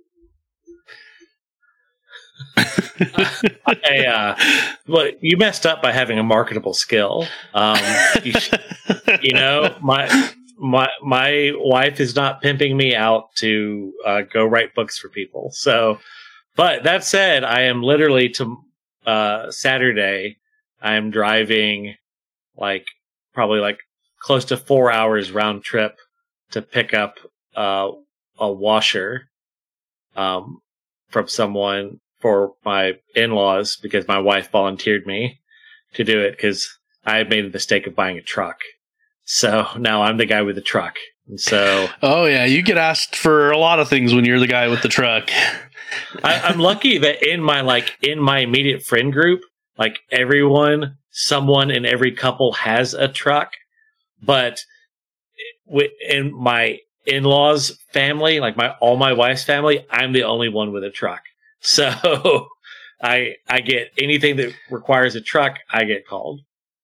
I, uh, well, you messed up by having a marketable skill. Um, you, you know, my my my wife is not pimping me out to uh, go write books for people. So, but that said, I am literally to uh, Saturday. I am driving like probably like close to four hours round trip to pick up uh, a washer um, from someone for my in-laws because my wife volunteered me to do it because I had made the mistake of buying a truck. So now I'm the guy with the truck. And so, oh yeah, you get asked for a lot of things when you're the guy with the truck. I, I'm lucky that in my like in my immediate friend group, like everyone, someone in every couple has a truck, but in my in-laws family, like my all my wife's family, I'm the only one with a truck. So I I get anything that requires a truck, I get called.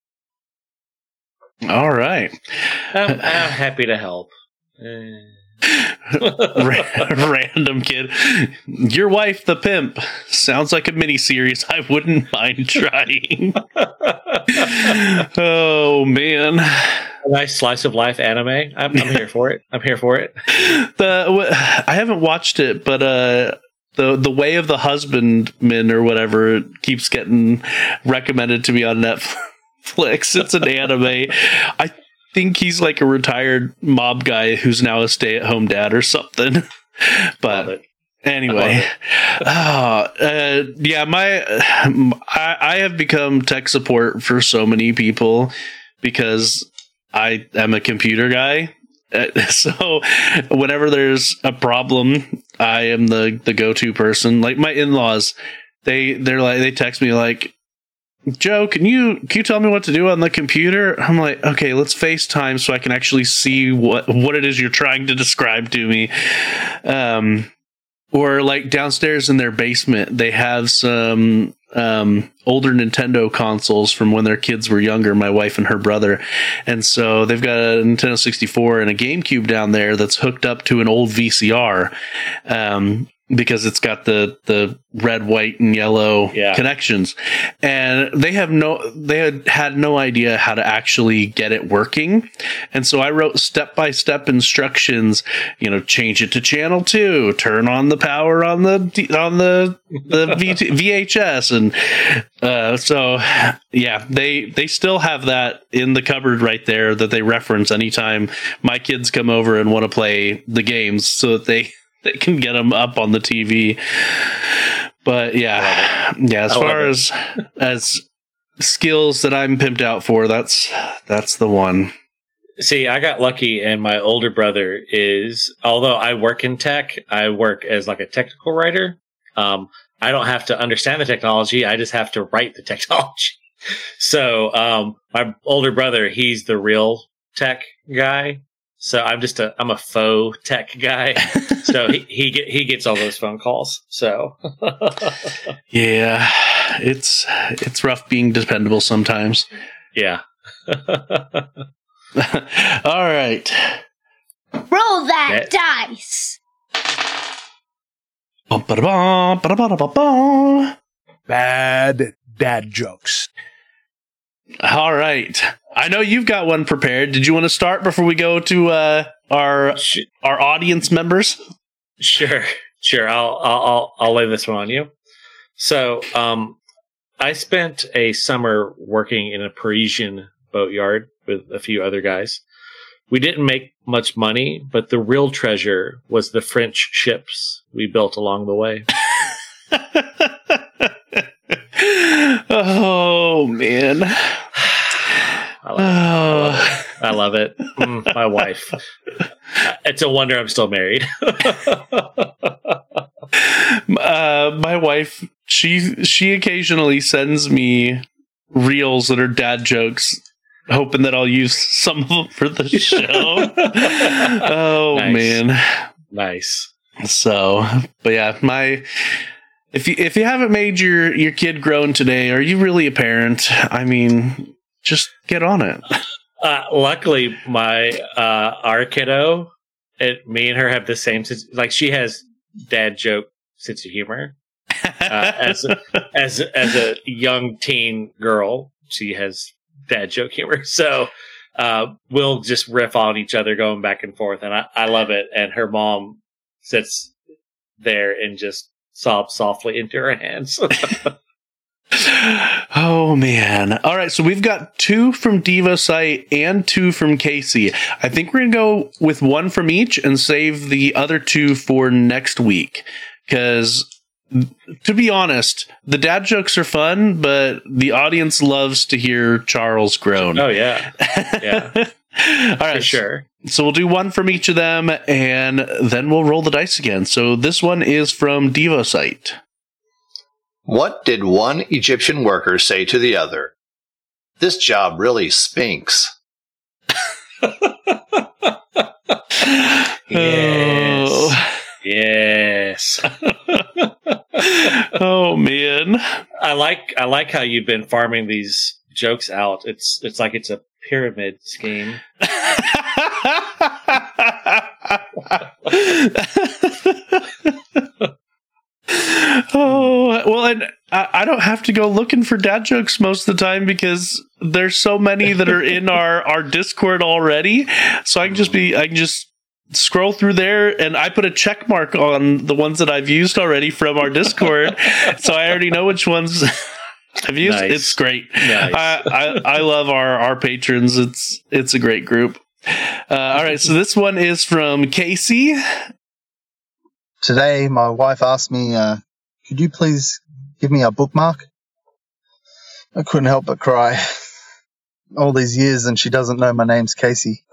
All right. I'm, I'm happy to help. Random kid. Your wife, the pimp. Sounds like a miniseries. I wouldn't mind trying. Oh, man. A nice slice of life anime. I'm, I'm here for it. I'm here for it. The I haven't watched it, but uh, the the Way of the Husbandman or whatever keeps getting recommended to me on Netflix. It's an anime. I think he's like a retired mob guy who's now a stay-at-home dad or something. But anyway, uh, uh, yeah, my I, I have become tech support for so many people because I am a computer guy. So whenever there's a problem, I am the, the go-to person. Like my in-laws, they they're like they text me like, Joe, can you can you tell me what to do on the computer? I'm like, okay, let's FaceTime so I can actually see what what it is you're trying to describe to me. Um, or like downstairs in their basement, they have some um, older Nintendo consoles from when their kids were younger, my wife and her brother. And so they've got a Nintendo sixty-four and a GameCube down there that's hooked up to an old V C R. Um, because it's got the, the red, white, and yellow yeah. connections. And they have no, they had had no idea how to actually get it working. And so I wrote step-by-step instructions, you know, change it to channel two, turn on the power on the, on the, the V H S. And, uh, so yeah, they, they still have that in the cupboard right there that they reference anytime my kids come over and want to play the games so that they, They can get them up on the T V. But yeah, yeah. As far as as skills that I'm pimped out for, that's that's the one. See, I got lucky, and my older brother is, although I work in tech, I work as like a technical writer. Um, I don't have to understand the technology. I just have to write the technology. So, um, my older brother, he's the real tech guy. So I'm just a, I'm a faux tech guy. So he, he get, he gets all those phone calls. So yeah, it's, it's rough being dependable sometimes. Yeah. All right. Roll that That- dice. Ba-da-ba, ba-da-ba-da-ba-ba. Bad dad jokes. All right. I know you've got one prepared. Did you want to start before we go to uh, our Sh- our audience members? Sure, sure. I'll, I'll, I'll, I'll lay this one on you. So, um, I spent a summer working in a Parisian boatyard with a few other guys. We didn't make much money, but the real treasure was the French ships we built along the way. Oh man. I love it. I love it. I love it. Mm, my wife. It's a wonder I'm still married. uh, my wife, she she occasionally sends me reels that are dad jokes, hoping that I'll use some of them for the show. Oh Nice. man. Nice. So, but yeah, my if you if you haven't made your your kid grown today, are you really a parent? I mean, just get on it. Uh, luckily, my uh, our kiddo, it, me and her have the same sense. Like, she has dad joke sense of humor. Uh, as a, as as a young teen girl, she has dad joke humor. So uh, we'll just riff on each other, going back and forth, and I, I love it. And her mom sits there and just sobs softly into her hands. Oh man. All right, so we've got two from DevoSite and two from Casey. I think we're going to go with one from each and save the other two for next week. Because, to be honest, the dad jokes are fun, but the audience loves to hear Charles groan. Oh, yeah. Yeah. All right, For sure. So we'll do one from each of them, and then we'll roll the dice again. So this one is from DevoSite. What did one Egyptian worker say to the other? This job really spinks. Yes. Oh. Yes. Oh man. I like I like how you've been farming these jokes out. It's it's like it's a pyramid scheme. Oh well, and I, I don't have to go looking for dad jokes most of the time because there's so many that are in our our Discord already. So I can just be I can just scroll through there, and I put a check mark on the ones that I've used already from our Discord, so I already know which ones I've used. Nice. It's great. Nice. I, I I love our our patrons. It's it's a great group. Uh, all right, so this one is from Casey. Today, my wife asked me, uh, could you please give me a bookmark? I couldn't help but cry. All these years, and she doesn't know my name's Casey.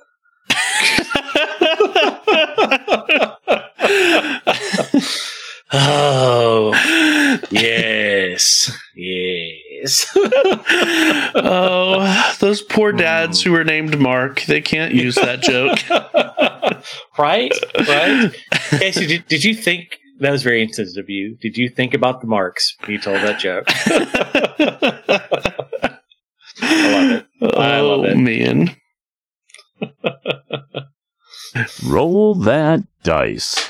Oh, yes, yes. Oh, those poor dads who were named Mark. They can't use that joke. Right, right. Casey, did, did you think that was very insensitive of you? Did you think about the marks when you told that joke? I love it. I love Oh, it. man. Roll that dice.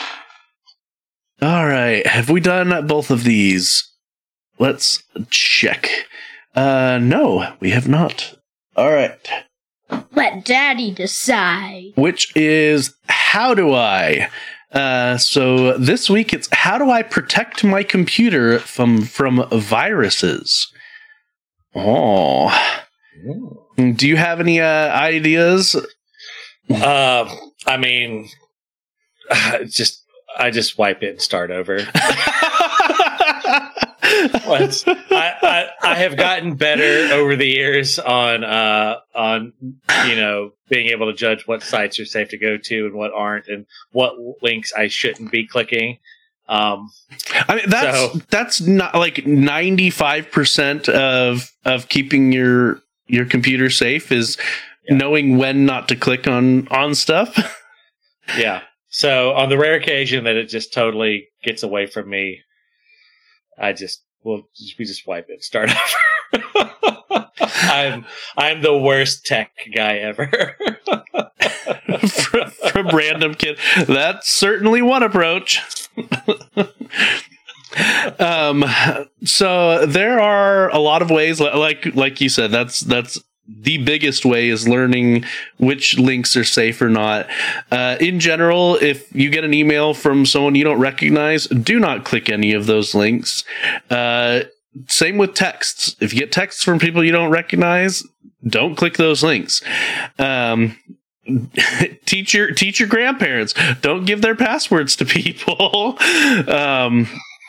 All right. Have we done both of these? Let's check. Uh, no, we have not. All right. Let Daddy decide. Which is How Do I? Uh, so this week it's How Do I Protect My Computer from, from Viruses? Oh. Do you have any uh, ideas? Uh, I mean, just I just wipe it and start over. But I, I, I have gotten better over the years on uh, on you know being able to judge what sites are safe to go to and what aren't, and what links I shouldn't be clicking. Um, I mean, that's so, that's not like ninety-five percent of of keeping your your computer safe is yeah. knowing when not to click on on stuff. Yeah. So on the rare occasion that it just totally gets away from me, I just well we just wipe it, start over. I'm I'm the worst tech guy ever. from, from random kid. That's certainly one approach. um so there are a lot of ways, like like you said, that's that's the biggest way is learning which links are safe or not. Uh, in general, if you get an email from someone you don't recognize, do not click any of those links. Uh, same with texts. If you get texts from people you don't recognize, don't click those links. Um, teach your teach your grandparents. Don't give their passwords to people. um,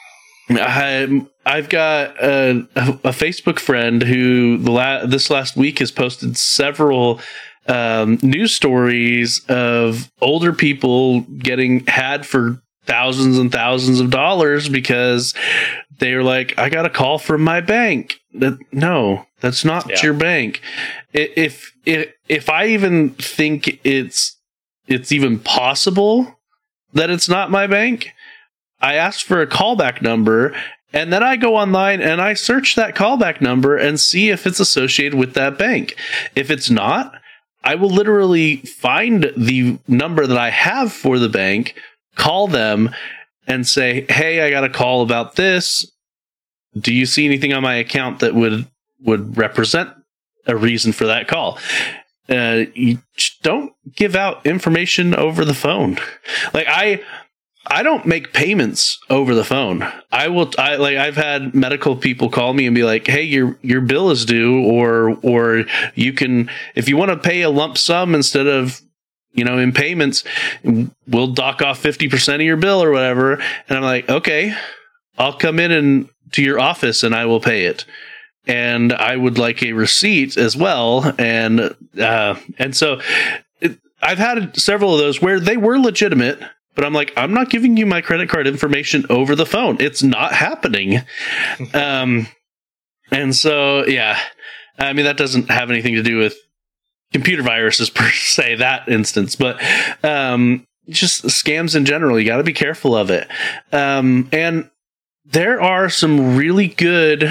I, I've got a, a Facebook friend who the la- this last week has posted several um, news stories of older people getting had for thousands and thousands of dollars because they're like, I got a call from my bank. That, no, that's not yeah. your bank. If, if if I even think it's it's even possible that it's not my bank, I asked for a callback number, and then I go online and I search that callback number and see if it's associated with that bank. If it's not, I will literally find the number that I have for the bank, call them, and say, hey, I got a call about this. Do you see anything on my account that would would represent a reason for that call? Uh, you don't give out information over the phone. Like I... I don't make payments over the phone. I will. I like. I've had medical people call me and be like, "Hey, your your bill is due," or or you can, if you want to pay a lump sum instead of, you know, in payments, we'll dock off fifty percent of your bill or whatever. And I'm like, okay, I'll come in and to your office and I will pay it. And I would like a receipt as well. And uh, and so it, I've had several of those where they were legitimate. But I'm like, I'm not giving you my credit card information over the phone. It's not happening. um, and so, yeah, I mean, that doesn't have anything to do with computer viruses per se, that instance, but um, just scams in general. You got to be careful of it. Um, and there are some really good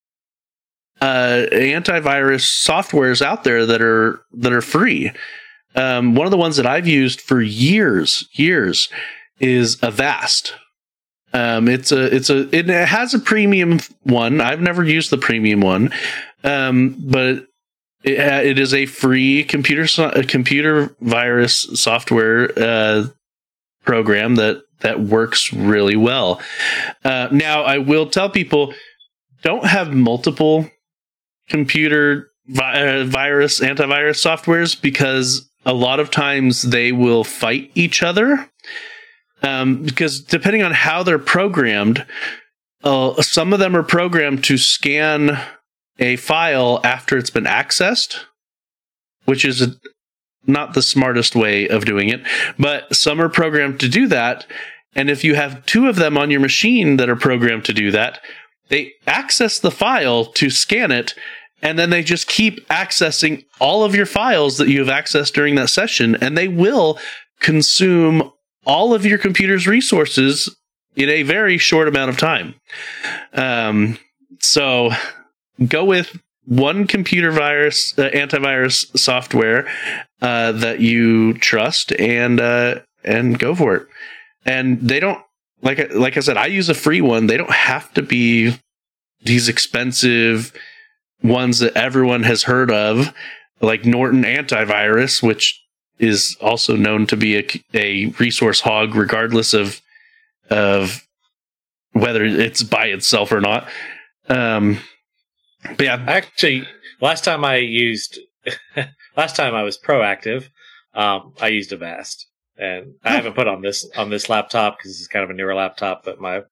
uh, antivirus softwares out there that are that are free. Um, one of the ones that I've used for years, years is Avast. Um, it's a, it's a, it has a premium one. I've never used the premium one. Um, but it, it is a free computer, so, a computer virus software, uh, program that, that works really well. Uh, now I will tell people, don't have multiple computer vi- virus, antivirus softwares, because a lot of times they will fight each other, um, because depending on how they're programmed, uh, some of them are programmed to scan a file after it's been accessed, which is a, not the smartest way of doing it, but some are programmed to do that. And if you have two of them on your machine that are programmed to do that, they access the file to scan it, and then they just keep accessing all of your files that you have accessed during that session, and they will consume all of your computer's resources in a very short amount of time. Um, so go with one computer virus, uh, antivirus software uh, that you trust, and uh, and go for it. And they don't, like like I said, I use a free one. They don't have to be these expensive ones that everyone has heard of, like Norton Antivirus, which is also known to be a, a resource hog, regardless of of whether it's by itself or not. Um, but yeah, actually, last time I used, last time I was proactive, um, I used Avast, and I haven't put on this on this laptop because it's kind of a newer laptop. But my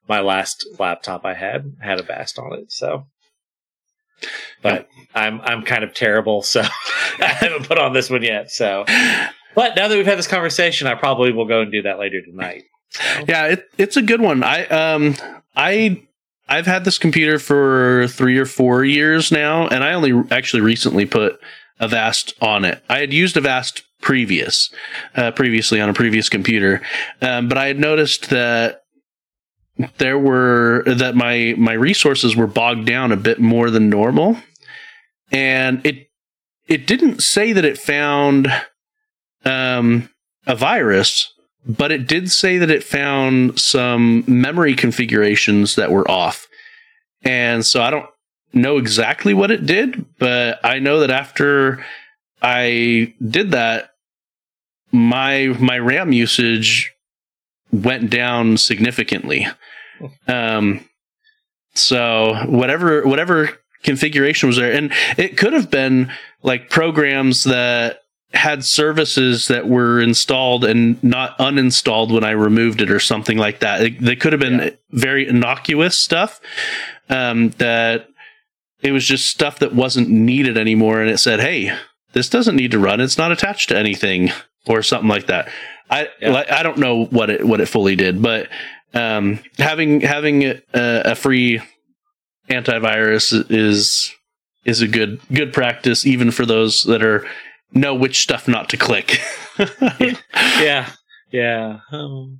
my last laptop I had had Avast on it. So, but I'm I'm kind of terrible, so I haven't put on this one yet. So, but now that we've had this conversation, I probably will go and do that later tonight. So. Yeah, it, it's a good one. I um I I've had this computer for three or four years now, and I only actually recently put Avast on it. I had used Avast previous, uh, previously on a previous computer, um, but I had noticed that there were that my my resources were bogged down a bit more than normal, and it it didn't say that it found um, a virus, but it did say that it found some memory configurations that were off, and so I don't know exactly what it did, but I know that after I did that, my my RAM usage went down significantly. Um, so whatever whatever configuration was there, and it could have been like programs that had services that were installed and not uninstalled when I removed it or something like that. It, they could have been yeah. very innocuous stuff um, that it was just stuff that wasn't needed anymore, and it said, "Hey, this doesn't need to run. It's not attached to anything," or something like that. I yeah. I don't know what it what it fully did, but um, having having a, a free antivirus is is a good good practice, even for those that are know which stuff not to click. yeah, yeah. Um.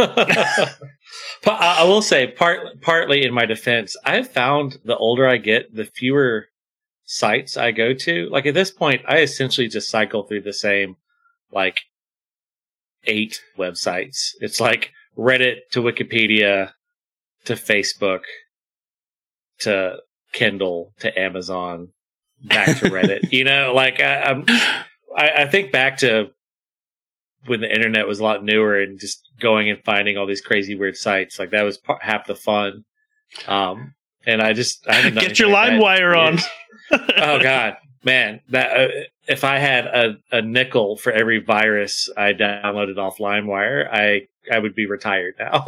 I will say, part partly in my defense, I have found the older I get, the fewer sites I go to. Like at this point, I essentially just cycle through the same like eight websites. It's like Reddit to Wikipedia to Facebook to Kindle to Amazon back to Reddit. You know, like I, I'm, I, I think back to when the internet was a lot newer and just going and finding all these crazy weird sites. Like that was part, half the fun. Um, and I just I haven't done get your like LimeWire on. Oh God, man! That uh, if I had a, a nickel for every virus I downloaded off LimeWire, I I would be retired now.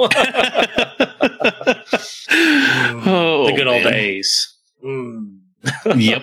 Oh, the good old man. days. Mm. Yep.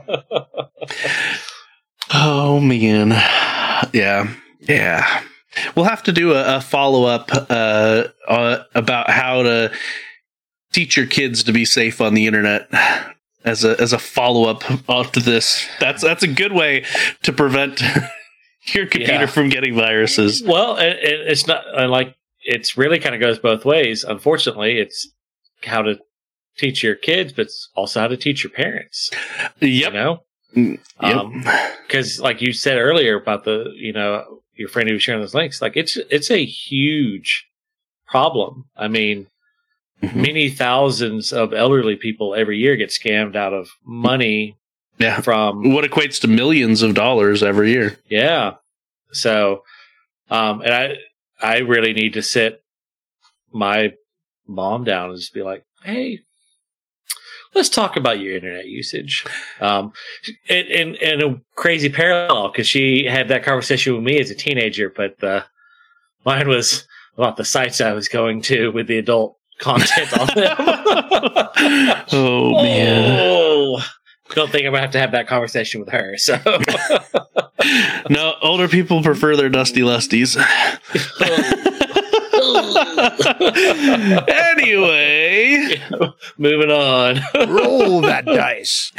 Oh man, yeah, yeah. We'll have to do a, a follow up uh, uh, about how to teach your kids to be safe on the internet as a as a follow up to this. That's that's a good way to prevent your computer yeah. from getting viruses. Well, it, it, it's not like it's really kind of goes both ways. Unfortunately, it's how to teach your kids, but it's also how to teach your parents. Yep. You know? Yep. Um, because like you said earlier about the, you know, your friend who was sharing those links, like it's, it's a huge problem. I mean, mm-hmm. many thousands of elderly people every year get scammed out of money. Yeah. From what equates to millions of dollars every year. Yeah. So, um, and I, I really need to sit my mom down and just be like, hey, let's talk about your internet usage. Um, and, and, and a crazy parallel, because she had that conversation with me as a teenager, but uh, mine was about the sites I was going to with the adult content on them. Oh, man. Oh, don't think I'm going to have to have that conversation with her. So, no, older people prefer their dusty lusties. Anyway, moving on. Roll that dice.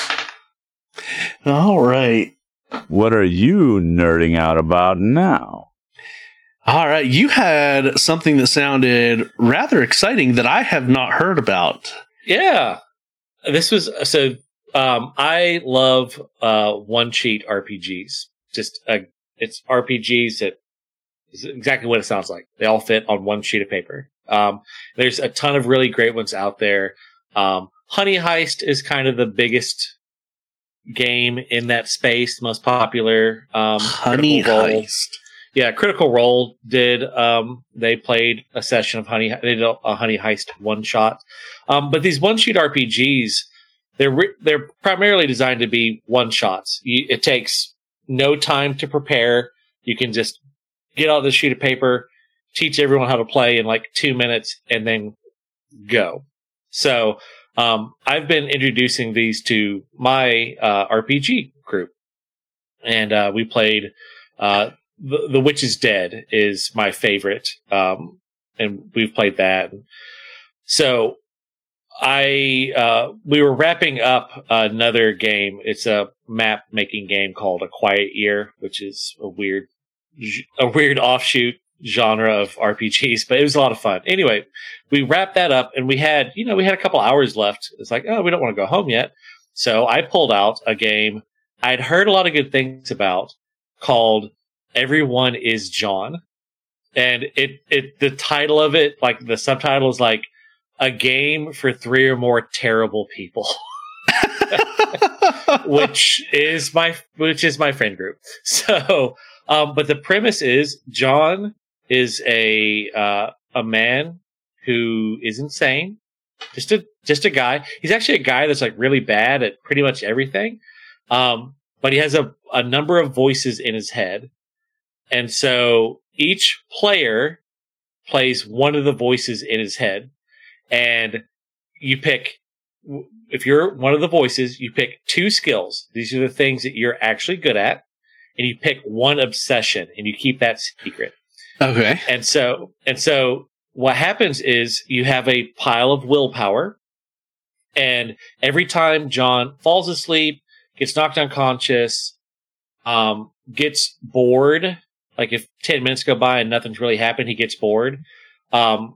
All right. What are you nerding out about now? All right. You had something that sounded rather exciting that I have not heard about. Yeah. This was so um, I love uh, one sheet R P Gs. Just uh, it's R P Gs that is exactly what it sounds like. They all fit on one sheet of paper. Um, there's a ton of really great ones out there. Um, Honey Heist is kind of the biggest game in that space, the most popular. Um, Honey Heist. Yeah, Critical Role did. Um, they played a session of Honey. They did a, a Honey Heist one shot. Um, but these one sheet R P Gs, they're re- they're primarily designed to be one shots. You, it takes no time to prepare. You can just get out this sheet of paper, teach everyone how to play in like two minutes, and then go. So um, I've been introducing these to my uh, R P G group, and uh, we played uh, the, the Witch is Dead is my favorite, um, and we've played that. So I uh, we were wrapping up another game. It's a map making game called A Quiet Year, which is a weird a weird offshoot genre of R P Gs, but it was a lot of fun. Anyway, we wrapped that up, and we had you know we had a couple hours left. It's like, oh, we don't want to go home yet, so I pulled out a game I'd heard a lot of good things about called Everyone is John, and it it the title of it, like the subtitle, is like a game for three or more terrible people. which is my which is my friend group. So, um, but the premise is John is a uh, a man who is insane, just a just a guy. He's actually a guy that's like really bad at pretty much everything, um, but he has a a number of voices in his head, and so each player plays one of the voices in his head, and you pick. If you're one of the voices, you pick two skills. These are the things that you're actually good at. And you pick one obsession and you keep that secret. Okay. And so, and so what happens is you have a pile of willpower. And every time John falls asleep, gets knocked unconscious, um, gets bored, like if ten minutes go by and nothing's really happened, he gets bored. Um,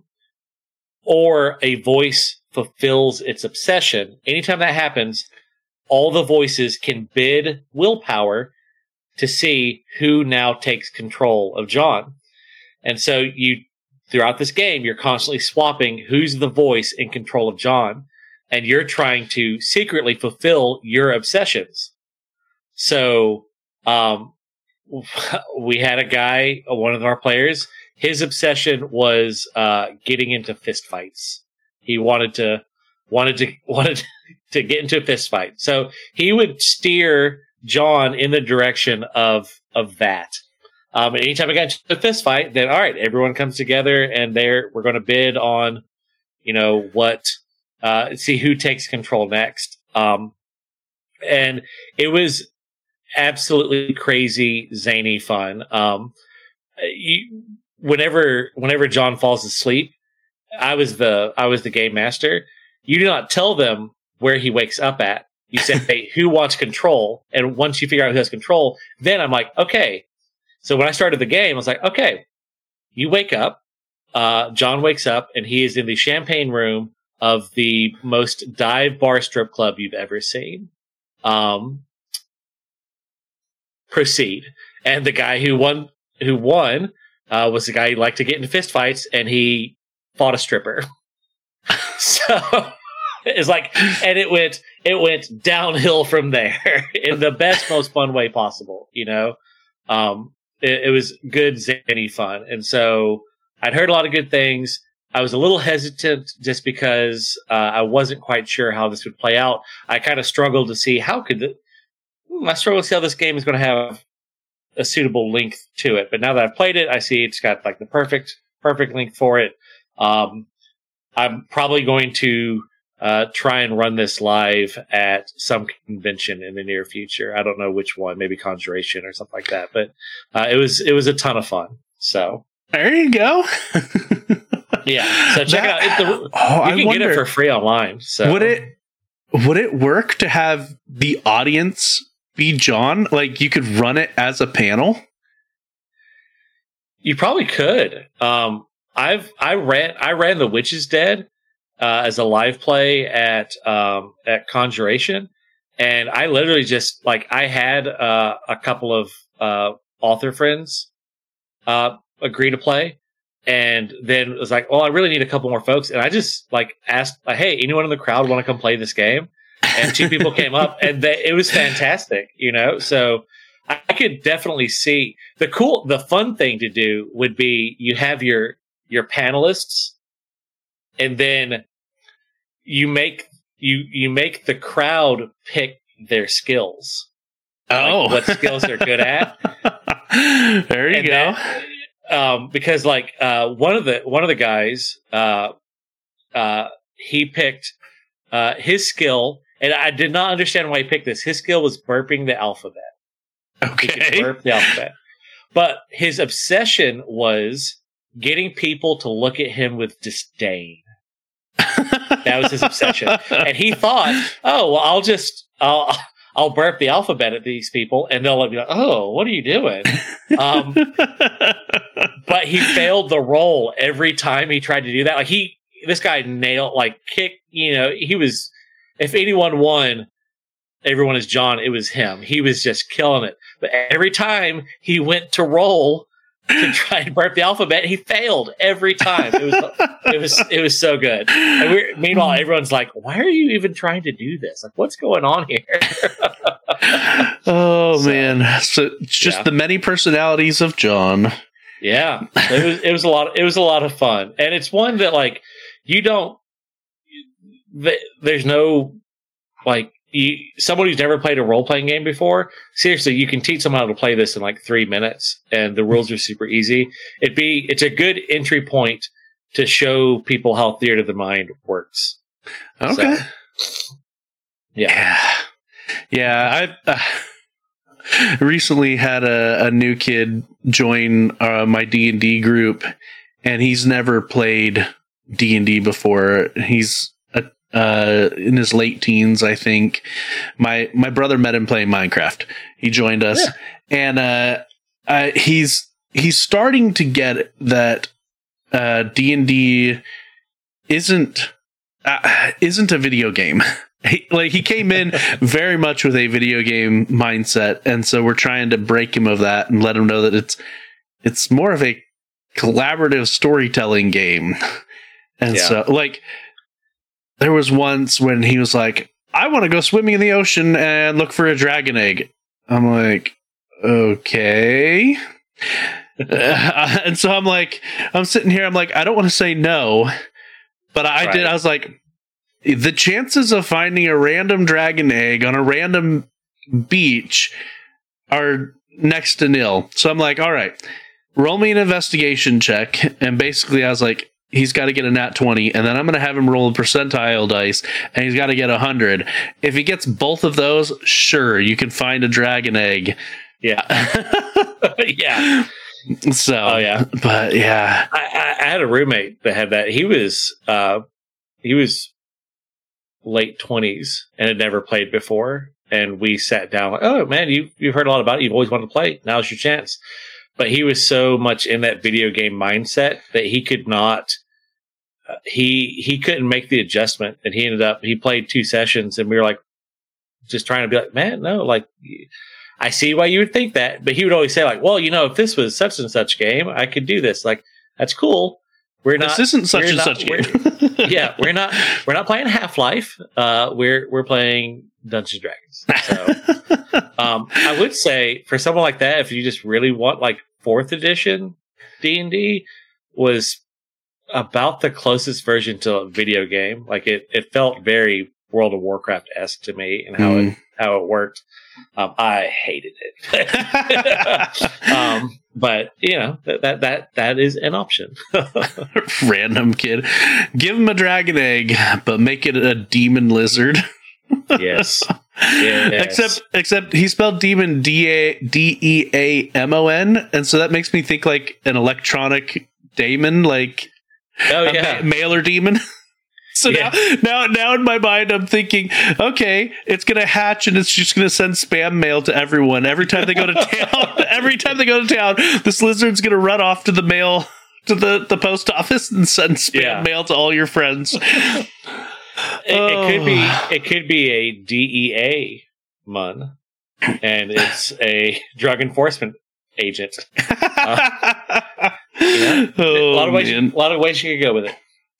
or a voice fulfills its obsession. Anytime that happens, all the voices can bid willpower to see who now takes control of John. And so you, throughout this game, you're constantly swapping who's the voice in control of John, and you're trying to secretly fulfill your obsessions. So, um, we had a guy, one of our players, his obsession was, uh, getting into fistfights. He wanted to wanted to wanted to get into a fist fight. So he would steer John in the direction of of that. Um, and anytime I got into a fist fight, then all right, everyone comes together and there we're going to bid on, you know, what uh, see who takes control next. Um, and it was absolutely crazy, zany fun. Um, you, whenever whenever John falls asleep, I was the I was the game master. You do not tell them where he wakes up at. You say, hey, who wants control? And once you figure out who has control, then I'm like, okay. So when I started the game, I was like, okay, you wake up. Uh, John wakes up, and he is in the champagne room of the most dive bar strip club you've ever seen. Um, proceed. And the guy who won, who won, uh, was the guy who liked to get into fistfights, and he fought a stripper. So it's like, and it went, it went downhill from there in the best, most fun way possible. You know, um, it, it was good, zany fun. And so I'd heard a lot of good things. I was a little hesitant just because uh, I wasn't quite sure how this would play out. I kind of struggled to see how could the, I struggled to see how this game is going to have a suitable length to it. But now that I've played it, I see it's got like the perfect, perfect length for it. Um, I'm probably going to uh, try and run this live at some convention in the near future. I don't know which one, maybe Conjuration or something like that. But uh, it was it was a ton of fun. So there you go. Yeah, so check that, it out. It, the, oh, you I can wonder, get it for free online. So would it would it work to have the audience be John? Like you could run it as a panel. You probably could. Um, I've I ran I ran The Witch is Dead uh, as a live play at um, at Conjuration, and I literally just like I had uh, a couple of uh, author friends uh, agree to play, and then it was like, oh, I really need a couple more folks, and I just like asked, like, hey, anyone in the crowd want to come play this game? And two people came up, and they, it was fantastic, you know. So I, I could definitely see the cool, the fun thing to do would be you have your your panelists, and then you make you you make the crowd pick their skills. Oh, like what skills they're good at. There you and go. That, um, because like uh, one of the one of the guys, uh, uh, he picked uh, his skill, and I did not understand why he picked this. His skill was burping the alphabet. He could Okay. burp the alphabet. But his obsession was getting people to look at him with disdain. That was his obsession. And he thought, oh, well, I'll just, I'll, I'll burp the alphabet at these people and they'll be like, oh, what are you doing? Um, but he failed the role every time he tried to do that. Like he, this guy nailed, like kick, you know, he was, if anyone won, everyone is John, it was him. He was just killing it. But every time he went to roll to try and burp the alphabet, he failed every time. It was it was it was so good. And we're, meanwhile, everyone's like, "Why are you even trying to do this? Like, what's going on here?" Oh So, man! So it's just yeah. the many personalities of John. Yeah, it was it was a lot. Of, it was a lot of fun, and it's one that like you don't. th- There's no like. You, someone who's never played a role-playing game before, seriously, you can teach someone how to play this in like three minutes, and the rules are super easy. It'd be, it's a good entry point to show people how theater of the mind works. Okay. So, yeah. Yeah. I uh, recently had a, a new kid join uh, my D and D group, and he's never played D and D before. He's uh in his late teens, I think. My my brother met him playing Minecraft. He joined us, yeah. and uh, uh he's he's starting to get that uh D and D isn't uh, isn't a video game. He, like he came in very much with a video game mindset, and so we're trying to break him of that and let him know that it's it's more of a collaborative storytelling game. And yeah. so like there was once when he was like, I want to go swimming in the ocean and look for a dragon egg. I'm like, okay. uh, and so I'm like, I'm sitting here, I'm like, I don't want to say no, but I right. did. I was like, the chances of finding a random dragon egg on a random beach are next to nil. So I'm like, all right, roll me an investigation check. And basically I was like, he's got to get a nat twenty, and then I'm going to have him roll a percentile dice, and he's got to get one hundred. If he gets both of those, sure, you can find a dragon egg. Yeah. yeah. So, oh, yeah. But, yeah. I, I, I had a roommate that had that. He was, uh, he was late twenties and had never played before, and we sat down like, oh, man, you, you've heard a lot about it. You've always wanted to play. Now's your chance. But he was so much in that video game mindset that he could not, uh, he he couldn't make the adjustment. And he ended up, he played two sessions, and we were like, just trying to be like, man, no, like, I see why you would think that. But he would always say like, well, you know, if this was such and such game, I could do this. Like, that's cool. We're not, this isn't such and not, such game. yeah, we're not, we're not playing Half-Life. Uh, we're, we're playing Dungeons and Dragons. So, um, I would say for someone like that, if you just really want like fourth edition D and D was about the closest version to a video game. Like it, it felt very World of Warcraft-esque to me and how mm. it, how it worked. Um, I hated it. um, but you know, that, that, that, that is an option. Random kid. Give him a dragon egg, but make it a demon lizard. Yes. Yes. Except, except he spelled demon D A D E A M O N, and so that makes me think like an electronic daemon, like oh yeah, ma- mailer demon. So yeah. now, now, now in my mind, I'm thinking, okay, it's gonna hatch and it's just gonna send spam mail to everyone every time they go to town. Every time they go to town, this lizard's gonna run off to the mail to the, the post office and send spam yeah. mail to all your friends. It, oh. it could be it could be a D E A mun, and it's a drug enforcement agent. Uh, you know, oh, a lot of ways, man. a lot of ways you could go with it.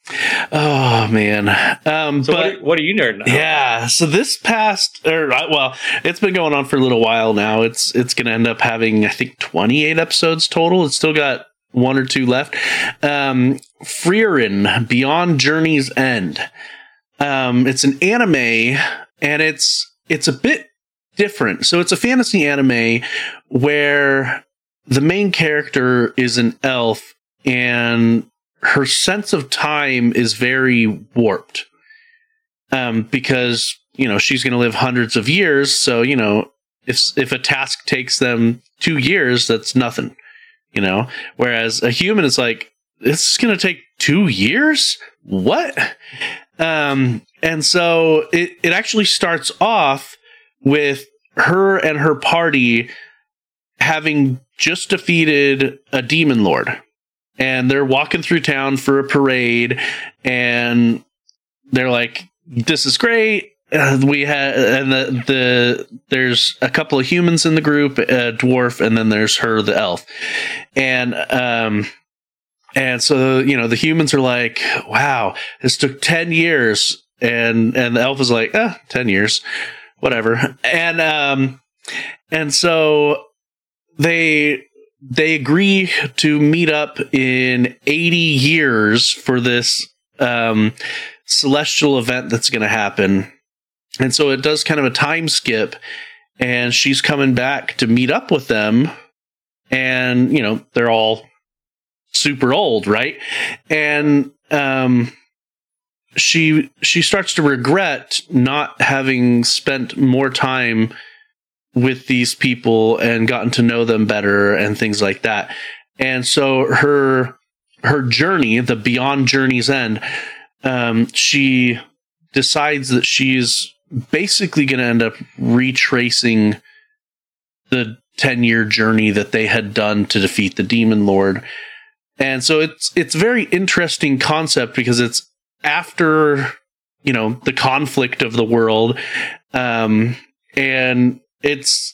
Oh man! Um, so but, what, are, what are you nerding about? Yeah, so this past, or well, it's been going on for a little while now. It's it's going to end up having, I think, twenty-eight episodes total. It's still got one or two left. Um, Frieren, Beyond Journey's End. Um, it's an anime, and it's it's a bit different. So it's a fantasy anime where the main character is an elf, and her sense of time is very warped. Um, because, you know, she's going to live hundreds of years. So, you know, if, if a task takes them two years, that's nothing, you know, whereas a human is like, this is going to take two years. What? Um, and so it, it actually starts off with her and her party having just defeated a demon lord, and they're walking through town for a parade, and they're like, this is great. Uh, we had, and the, the, there's a couple of humans in the group, a dwarf, and then there's her, the elf. And, um, and so, you know, the humans are like, wow, this took ten years. And, and the elf is like, eh, ten years, whatever. And, um, and so they, they agree to meet up in eighty years for this, um, celestial event that's going to happen. And so it does kind of a time skip, and she's coming back to meet up with them, and, you know, they're all super old, right? And um she she starts to regret not having spent more time with these people and gotten to know them better and things like that. And so her her journey, the Beyond Journey's End, um she decides that she's basically going to end up retracing the ten-year journey that they had done to defeat the demon lord. And so it's it's a very interesting concept, because it's after, you know, the conflict of the world, um, and it's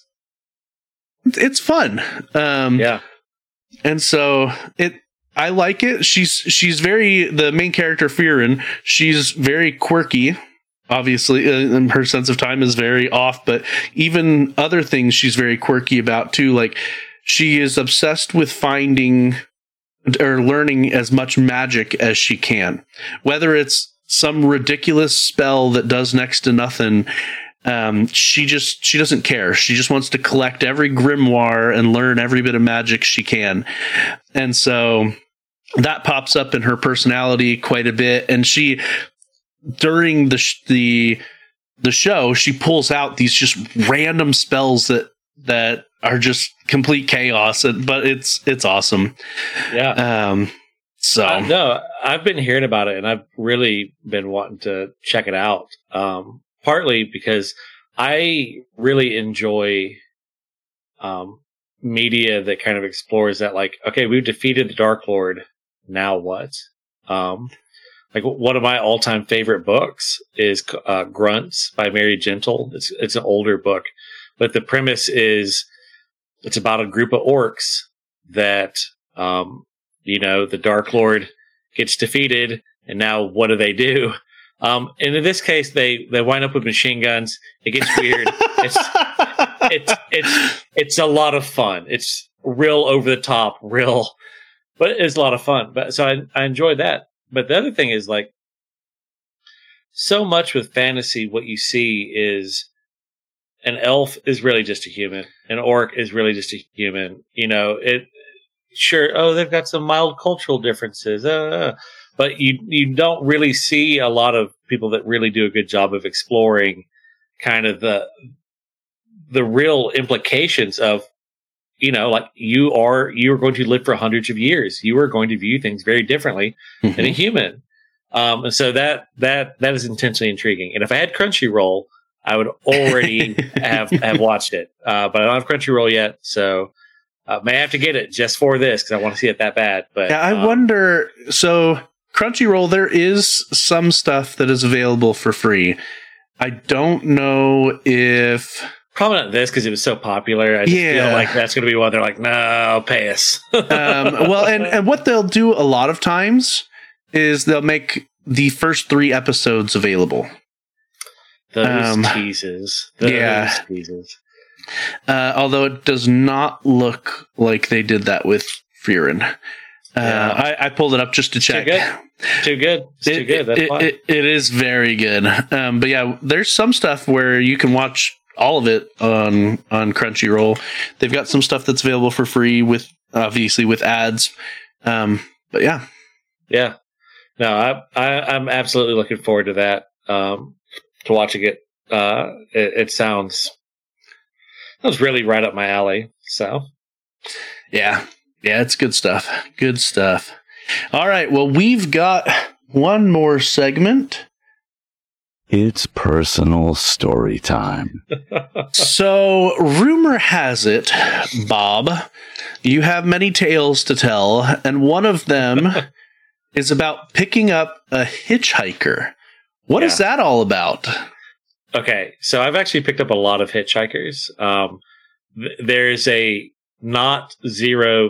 it's fun. Um, yeah, and so it I like it. She's she's very the main character, Firen. She's very quirky. Obviously, uh, and her sense of time is very off, but even other things she's very quirky about too. Like, she is obsessed with finding or learning as much magic as she can, whether it's some ridiculous spell that does next to nothing. Um, she just she doesn't care. She just wants to collect every grimoire and learn every bit of magic she can, and so that pops up in her personality quite a bit. And she, during the sh- the the show, she pulls out these just random spells that that are just complete chaos, but it's it's awesome. Yeah. Um. So uh, no, I've been hearing about it, and I've really been wanting to check it out. Um, partly because I really enjoy um media that kind of explores that. Like, okay, we've defeated the Dark Lord. Now what? Um. Like, one of my all-time favorite books is uh, Grunts by Mary Gentle. It's it's an older book, but the premise is it's about a group of orcs that, um, you know, the Dark Lord gets defeated, and now what do they do? Um, and in this case, they, they wind up with machine guns. It gets weird. it's it's it's it's a lot of fun. It's real over the top, real, but it's a lot of fun. But so I I enjoyed that. But the other thing is, like, so much with fantasy, what you see is an elf is really just a human. An orc is really just a human. You know, it, sure, oh, they've got some mild cultural differences. Uh, but you, you don't really see a lot of people that really do a good job of exploring kind of the, the real implications of, you know, like, you are, you are going to live for hundreds of years. You are going to view things very differently mm-hmm. than a human. Um, and so that, that, that is intensely intriguing. And if I had Crunchyroll, I would already have, have watched it. Uh, but I don't have Crunchyroll yet. So, uh, may have to get it just for this, because I want to see it that bad. But yeah, I um, wonder, so Crunchyroll, there is some stuff that is available for free. I don't know if, probably not this, because it was so popular. I just yeah. feel like that's going to be one they're like, no, pay us. um, well, and, and what they'll do a lot of times is they'll make the first three episodes available. Those um, teases. Those yeah. teases. Uh, although it does not look like they did that with Firen. Uh, yeah. I, I pulled it up just to check. Too good. Too good. It's it, too good. That's it, fine. It, it is very good. Um, but yeah, there's some stuff where you can watch all of it on on Crunchyroll. They've got some stuff that's available for free with obviously with ads. Um, but yeah, Yeah. No, I, I, I'm absolutely looking forward to that. Um, to watching it. Uh, it, it sounds, sounds really right up my alley. So, yeah, yeah, it's good stuff. Good stuff. All right. Well, we've got one more segment. It's personal story time. So, rumor has it, Bob, you have many tales to tell, and one of them is about picking up a hitchhiker. What Yeah. is that all about? Okay, so I've actually picked up a lot of hitchhikers. Um, th- there's a not zero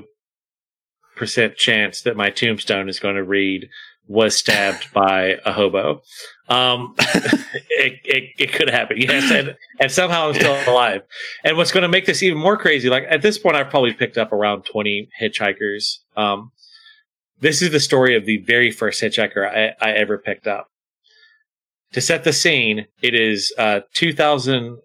percent chance that my tombstone is going to read was stabbed by a hobo. Um, it, it, it could happen, yes, and, and somehow I'm still alive. And what's going to make this even more crazy, like at this point, I've probably picked up around twenty hitchhikers. Um, this is the story of the very first hitchhiker I, I ever picked up. To set the scene, it is uh, two thousand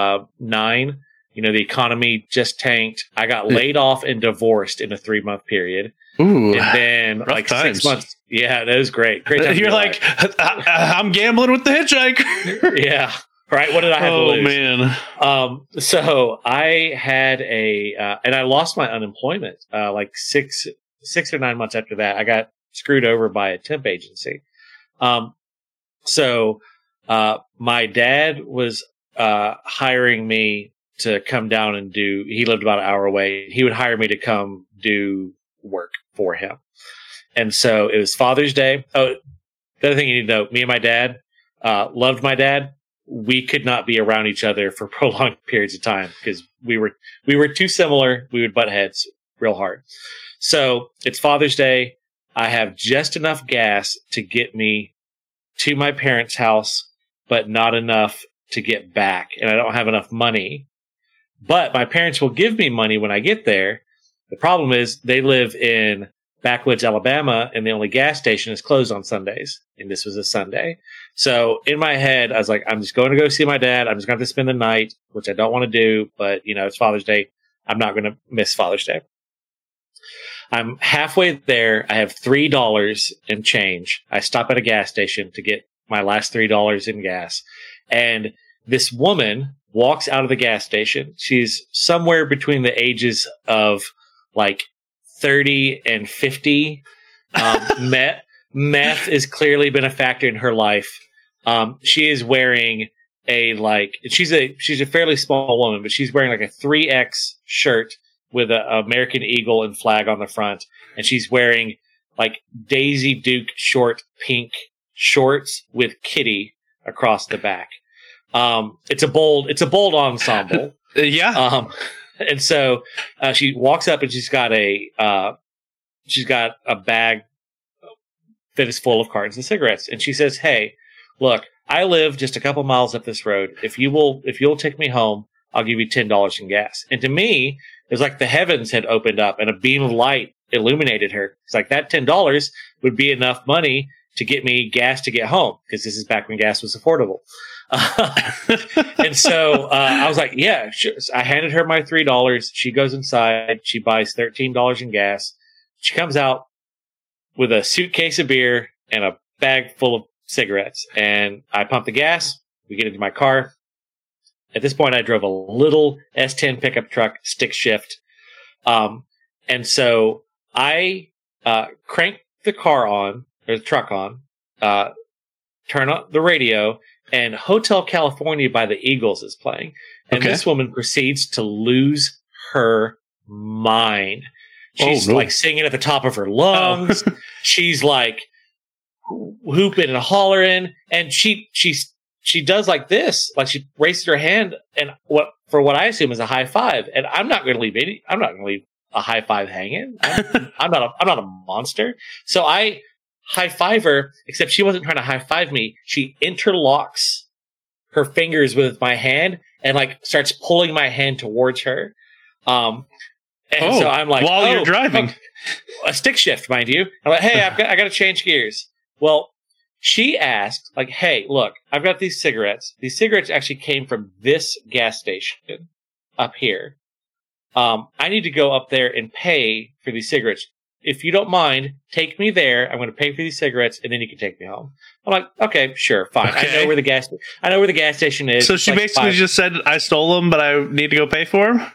nine. You know, the economy just tanked. I got laid off and divorced in a three month period. Ooh, And then, rough like times. six months. Yeah, that was great. Great time to You're be like, alive. I, I'm gambling with the hitchhiker. Yeah. Right. What did I have Oh, to lose? man. Um, so I had a, uh, and I lost my unemployment, uh, like six, six or nine months after that. I got screwed over by a temp agency. Um, so, uh, my dad was, uh, hiring me to come down and do, he lived about an hour away. He would hire me to come do work for him. And so it was Father's Day. Oh, the other thing you need to know, me and my dad, uh, loved my dad. We could not be around each other for prolonged periods of time because we were, we were too similar. We would butt heads real hard. So it's Father's Day. I have just enough gas to get me to my parents' house, but not enough to get back. And I don't have enough money, but my parents will give me money when I get there. The problem is they live in backwoods Alabama, and the only gas station is closed on Sundays. And this was a Sunday. So in my head, I was like, I'm just going to go see my dad. I'm just going to spend the night, which I don't want to do. But, you know, it's Father's Day. I'm not going to miss Father's Day. I'm halfway there. I have three dollars in change. I stop at a gas station to get my last three dollars in gas. And this woman walks out of the gas station. She's somewhere between the ages of like thirty and fifty. Um, meth, meth has clearly been a factor in her life. Um, she is wearing a like she's a she's a fairly small woman, but she's wearing like a three X shirt with an American eagle and flag on the front, and she's wearing like Daisy Duke short pink shorts with kitty across the back. Um, it's a bold it's a bold ensemble. Yeah. Um, and so uh, she walks up and she's got a uh, she's got a bag that is full of cartons of cigarettes, and she says, "Hey, look, I live just a couple miles up this road. If you will, if you'll take me home, I'll give you ten dollars in gas." And to me, it was like the heavens had opened up and a beam of light illuminated her. It's like that ten dollars would be enough money to get me gas to get home, because this is back when gas was affordable. Uh, and so uh, I was like, yeah, sure. So I handed her my three dollars. She goes inside. She buys thirteen dollars in gas. She comes out with a suitcase of beer and a bag full of cigarettes. And I pump the gas. We get into my car. At this point, I drove a little S ten pickup truck, stick shift. Um, and so I uh, crank the car on, or the truck on, uh, turn on the radio, and Hotel California by the Eagles is playing. And Okay. this woman proceeds to lose her mind. She's Oh, no. like singing at the top of her lungs. She's like hooping and hollering. And she, she, she does like this, like she raises her hand and what, for what I assume is a high five. And I'm not going to leave any, I'm not going to leave a high five hanging. I'm, I'm not a, I'm not a monster. So I high five her, except she wasn't trying to high five me. She interlocks her fingers with my hand and like starts pulling my hand towards her. Um, and Oh, so I'm like, while oh, you're driving. oh, a stick shift, mind you. I'm like, hey, I've got, I got to change gears. Well, she asked, like, hey, look, I've got these cigarettes. These cigarettes actually came from this gas station up here. Um, I need to go up there and pay for these cigarettes. if you don't mind, take me there. I'm going to pay for these cigarettes, and then you can take me home. I'm like, okay, sure, fine. Okay. I know where the gas. I know where the gas station is. So It's she like basically five- just said, I stole them, but I need to go pay for them?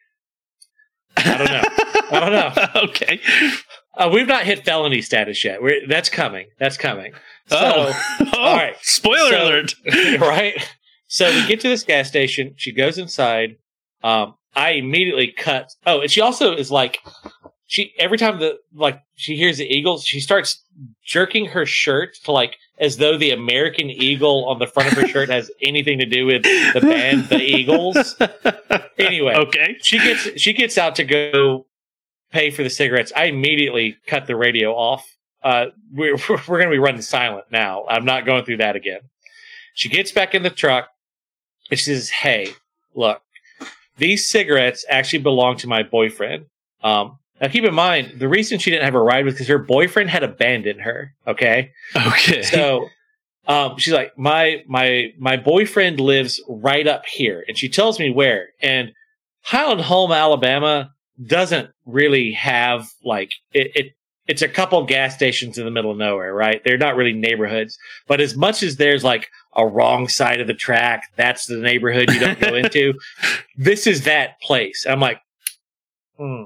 I don't know. I don't know. Okay. Uh, we've not hit felony status yet. We're, that's coming. That's coming. So, oh. oh, all right. Spoiler So- alert. right? So we get to this gas station. She goes inside. Um, I immediately cut. Oh, and she also is like, she every time the like she hears the Eagles, she starts jerking her shirt to like as though the American Eagle on the front of her shirt has anything to do with the band, the Eagles. Anyway, Okay. she gets she gets out to go pay for the cigarettes. I immediately cut the radio off. Uh, we're we're going to be running silent now. I'm not going through that again. She gets back in the truck and she says, "Hey, look, these cigarettes actually belong to my boyfriend." Um, now, keep in mind, the reason she didn't have a ride was because her boyfriend had abandoned her. Okay, Okay. so um, she's like, "My my my boyfriend lives right up here," and she tells me where. And Highland Home, Alabama, doesn't really have like it. it It's a couple gas stations in the middle of nowhere, right? They're not really neighborhoods. But as much as there's like a wrong side of the track, that's the neighborhood you don't go into. This is that place. I'm like, hmm.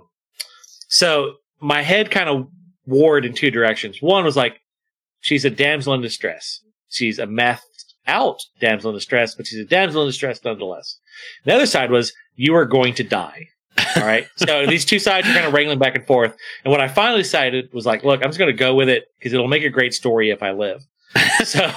So my head kind of warred in two directions. One was like, she's a damsel in distress. She's a methed out damsel in distress, but she's a damsel in distress nonetheless. The other side was, you are going to die. All right. So these two sides are kind of wrangling back and forth. And what I finally decided was like, look, I'm just going to go with it because it'll make a great story if I live. So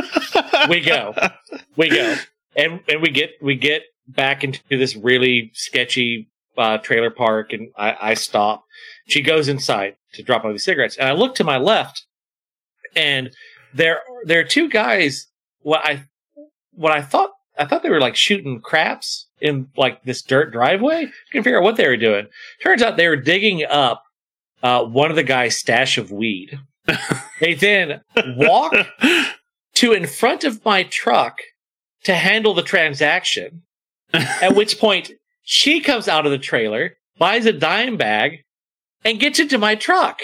we go, we go, and and we get we get back into this really sketchy uh, trailer park, and I, I stop. She goes inside to drop off the cigarettes, and I look to my left, and there there are two guys. What I what I thought. I thought they were like shooting craps in like this dirt driveway. I couldn't figure out what they were doing. Turns out they were digging up uh, one of the guy's stash of weed. They then walk to in front of my truck to handle the transaction. At which point she comes out of the trailer, buys a dime bag, and gets into my truck.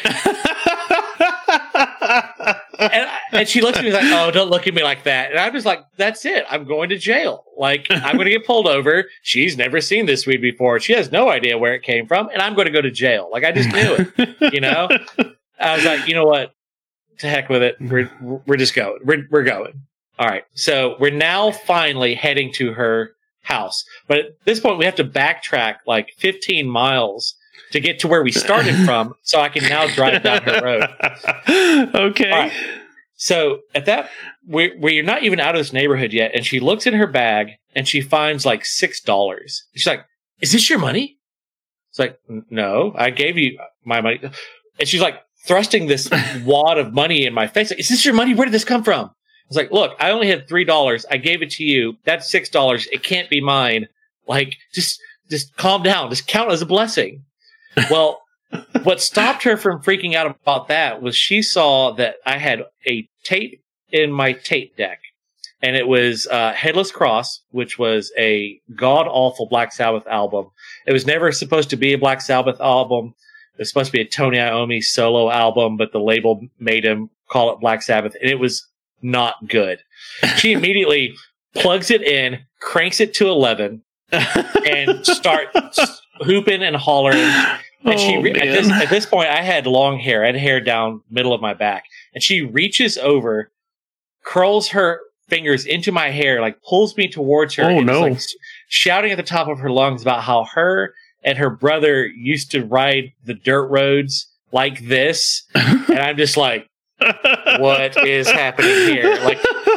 And, and she looks at me like, "Oh, don't look at me like that." And I'm just like, "That's it. I'm going to jail. Like, I'm going to get pulled over. She's never seen this weed before. She has no idea where it came from, and I'm going to go to jail." Like, I just knew it. You know, I was like, "You know what? To heck with it. We're we're just going. We're we're going." All right. So we're now finally heading to her house, but at this point, we have to backtrack like fifteen miles to get to where we started from, so I can now drive down her road. Okay. All right. So at that, we we're not even out of this neighborhood yet, and she looks in her bag and she finds like six dollars. She's like, "Is this your money?" It's like, "No, I gave you my money." And she's like thrusting this wad of money in my face. Like, "Is this your money? Where did this come from?" I was like, "Look, I only had three dollars. I gave it to you. That's six dollars. It can't be mine. Like, just just calm down. Just count it as a blessing." Well, what stopped her from freaking out about that was she saw that I had a tape in my tape deck, and it was uh, Headless Cross, which was a god-awful Black Sabbath album. It was never supposed to be a Black Sabbath album. It was supposed to be a Tony Iommi solo album, but the label made him call it Black Sabbath, and it was not good. She immediately plugs it in, cranks it to eleven, and starts hooping and hollering. And she re- Oh, at, this, at this point, I had long hair. I had hair down middle of my back. And she reaches over, curls her fingers into my hair, like pulls me towards her. Oh, and is, no. like, shouting at the top of her lungs about how her and her brother used to ride the dirt roads like this. And I'm just like, what is happening here? Like,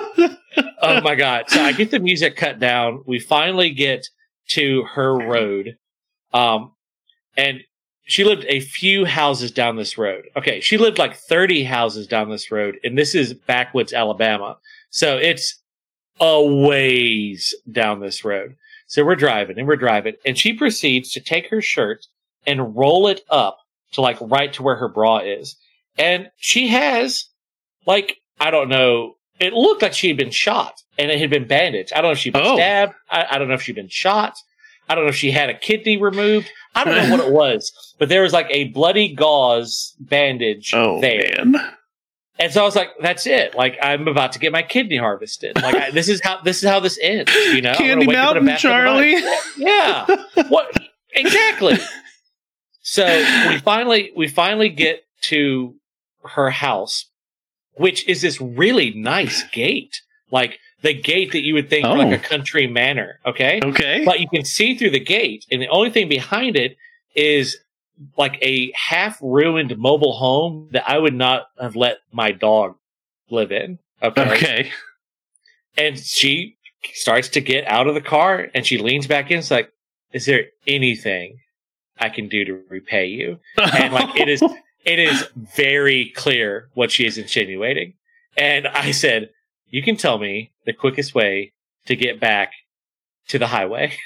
oh my God. So I get the music cut down. We finally get to her road. Um, and she lived a few houses down this road. Okay, she lived like thirty houses down this road, and this is backwoods Alabama. So it's a ways down this road. So we're driving, and we're driving, and she proceeds to take her shirt and roll it up to like right to where her bra is. And she has, like, I don't know, it looked like she had been shot, and it had been bandaged. I don't know if she'd been Oh. stabbed. I, I don't know if she'd been shot. I don't know if she had a kidney removed. I don't know what it was, but there was like a bloody gauze bandage Oh, there. man. And so I was like, "That's it. Like I'm about to get my kidney harvested. Like I, this is how this is how this ends. You know, I'm gonna Candy wake up in a Mountain, bathtub of Charlie. ice." Yeah. What exactly? So we finally we finally get to her house, which is this really nice gate, like the gate that you would think Oh. like a country manor. Okay. Okay. But you can see through the gate, and the only thing behind it is like a half ruined mobile home that I would not have let my dog live in. Okay. Okay. And she starts to get out of the car and she leans back in. It's like, is there anything I can do to repay you? And like, it is, it is very clear what she is insinuating. And I said, you can tell me the quickest way to get back to the highway.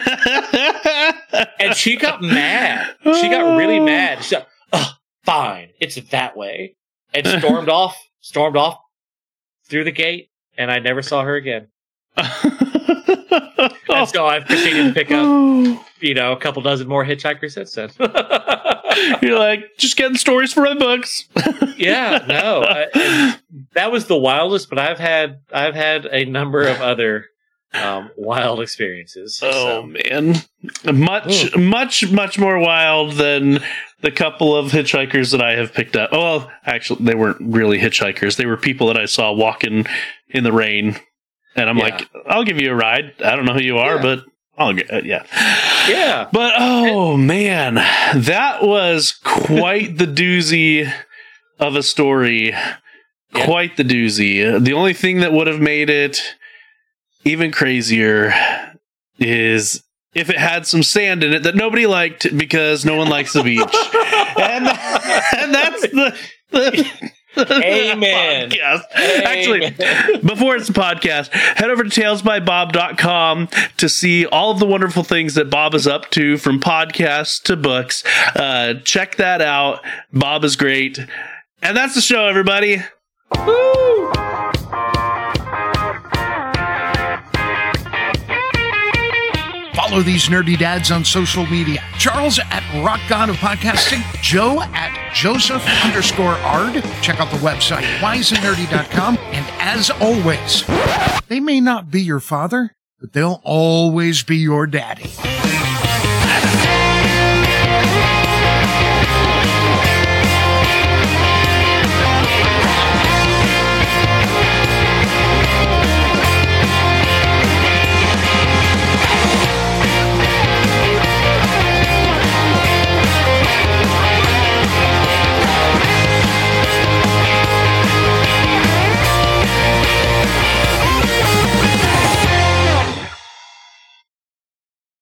And she got mad. She got really mad. She's like, oh, fine. It's that way. And stormed off, stormed off through the gate. And I never saw her again. And so I've proceeded to pick up, you know, a couple dozen more hitchhikers since then. You're like, just getting stories for my books. Yeah, no. I, and that was the wildest, but I've had, I've had a number of other um, wild experiences. Oh so. man, much, much, much more wild than the couple of hitchhikers that I have picked up. Well, actually, they weren't really hitchhikers; they were people that I saw walking in the rain, and I'm Yeah. like, "I'll give you a ride." I don't know who you are, Yeah. but I'll get uh, yeah, Yeah. But oh man, that was quite the doozy of a story. Yeah. Quite the doozy. The only thing that would have made it even crazier is if it had some sand in it that nobody liked because no one likes the beach. and, and that's the, the, the Amen. podcast. Amen. Actually, before it's the podcast, head over to tails by bob dot com to see all of the wonderful things that Bob is up to, from podcasts to books. Uh, check that out. Bob is great. And that's the show, everybody. Woo! Follow these nerdy dads on social media. Charles at Rock God of Podcasting. Joe at Joseph underscore Ard. Check out the website, wise and nerdy dot com. And as always, they may not be your father, but they'll always be your daddy.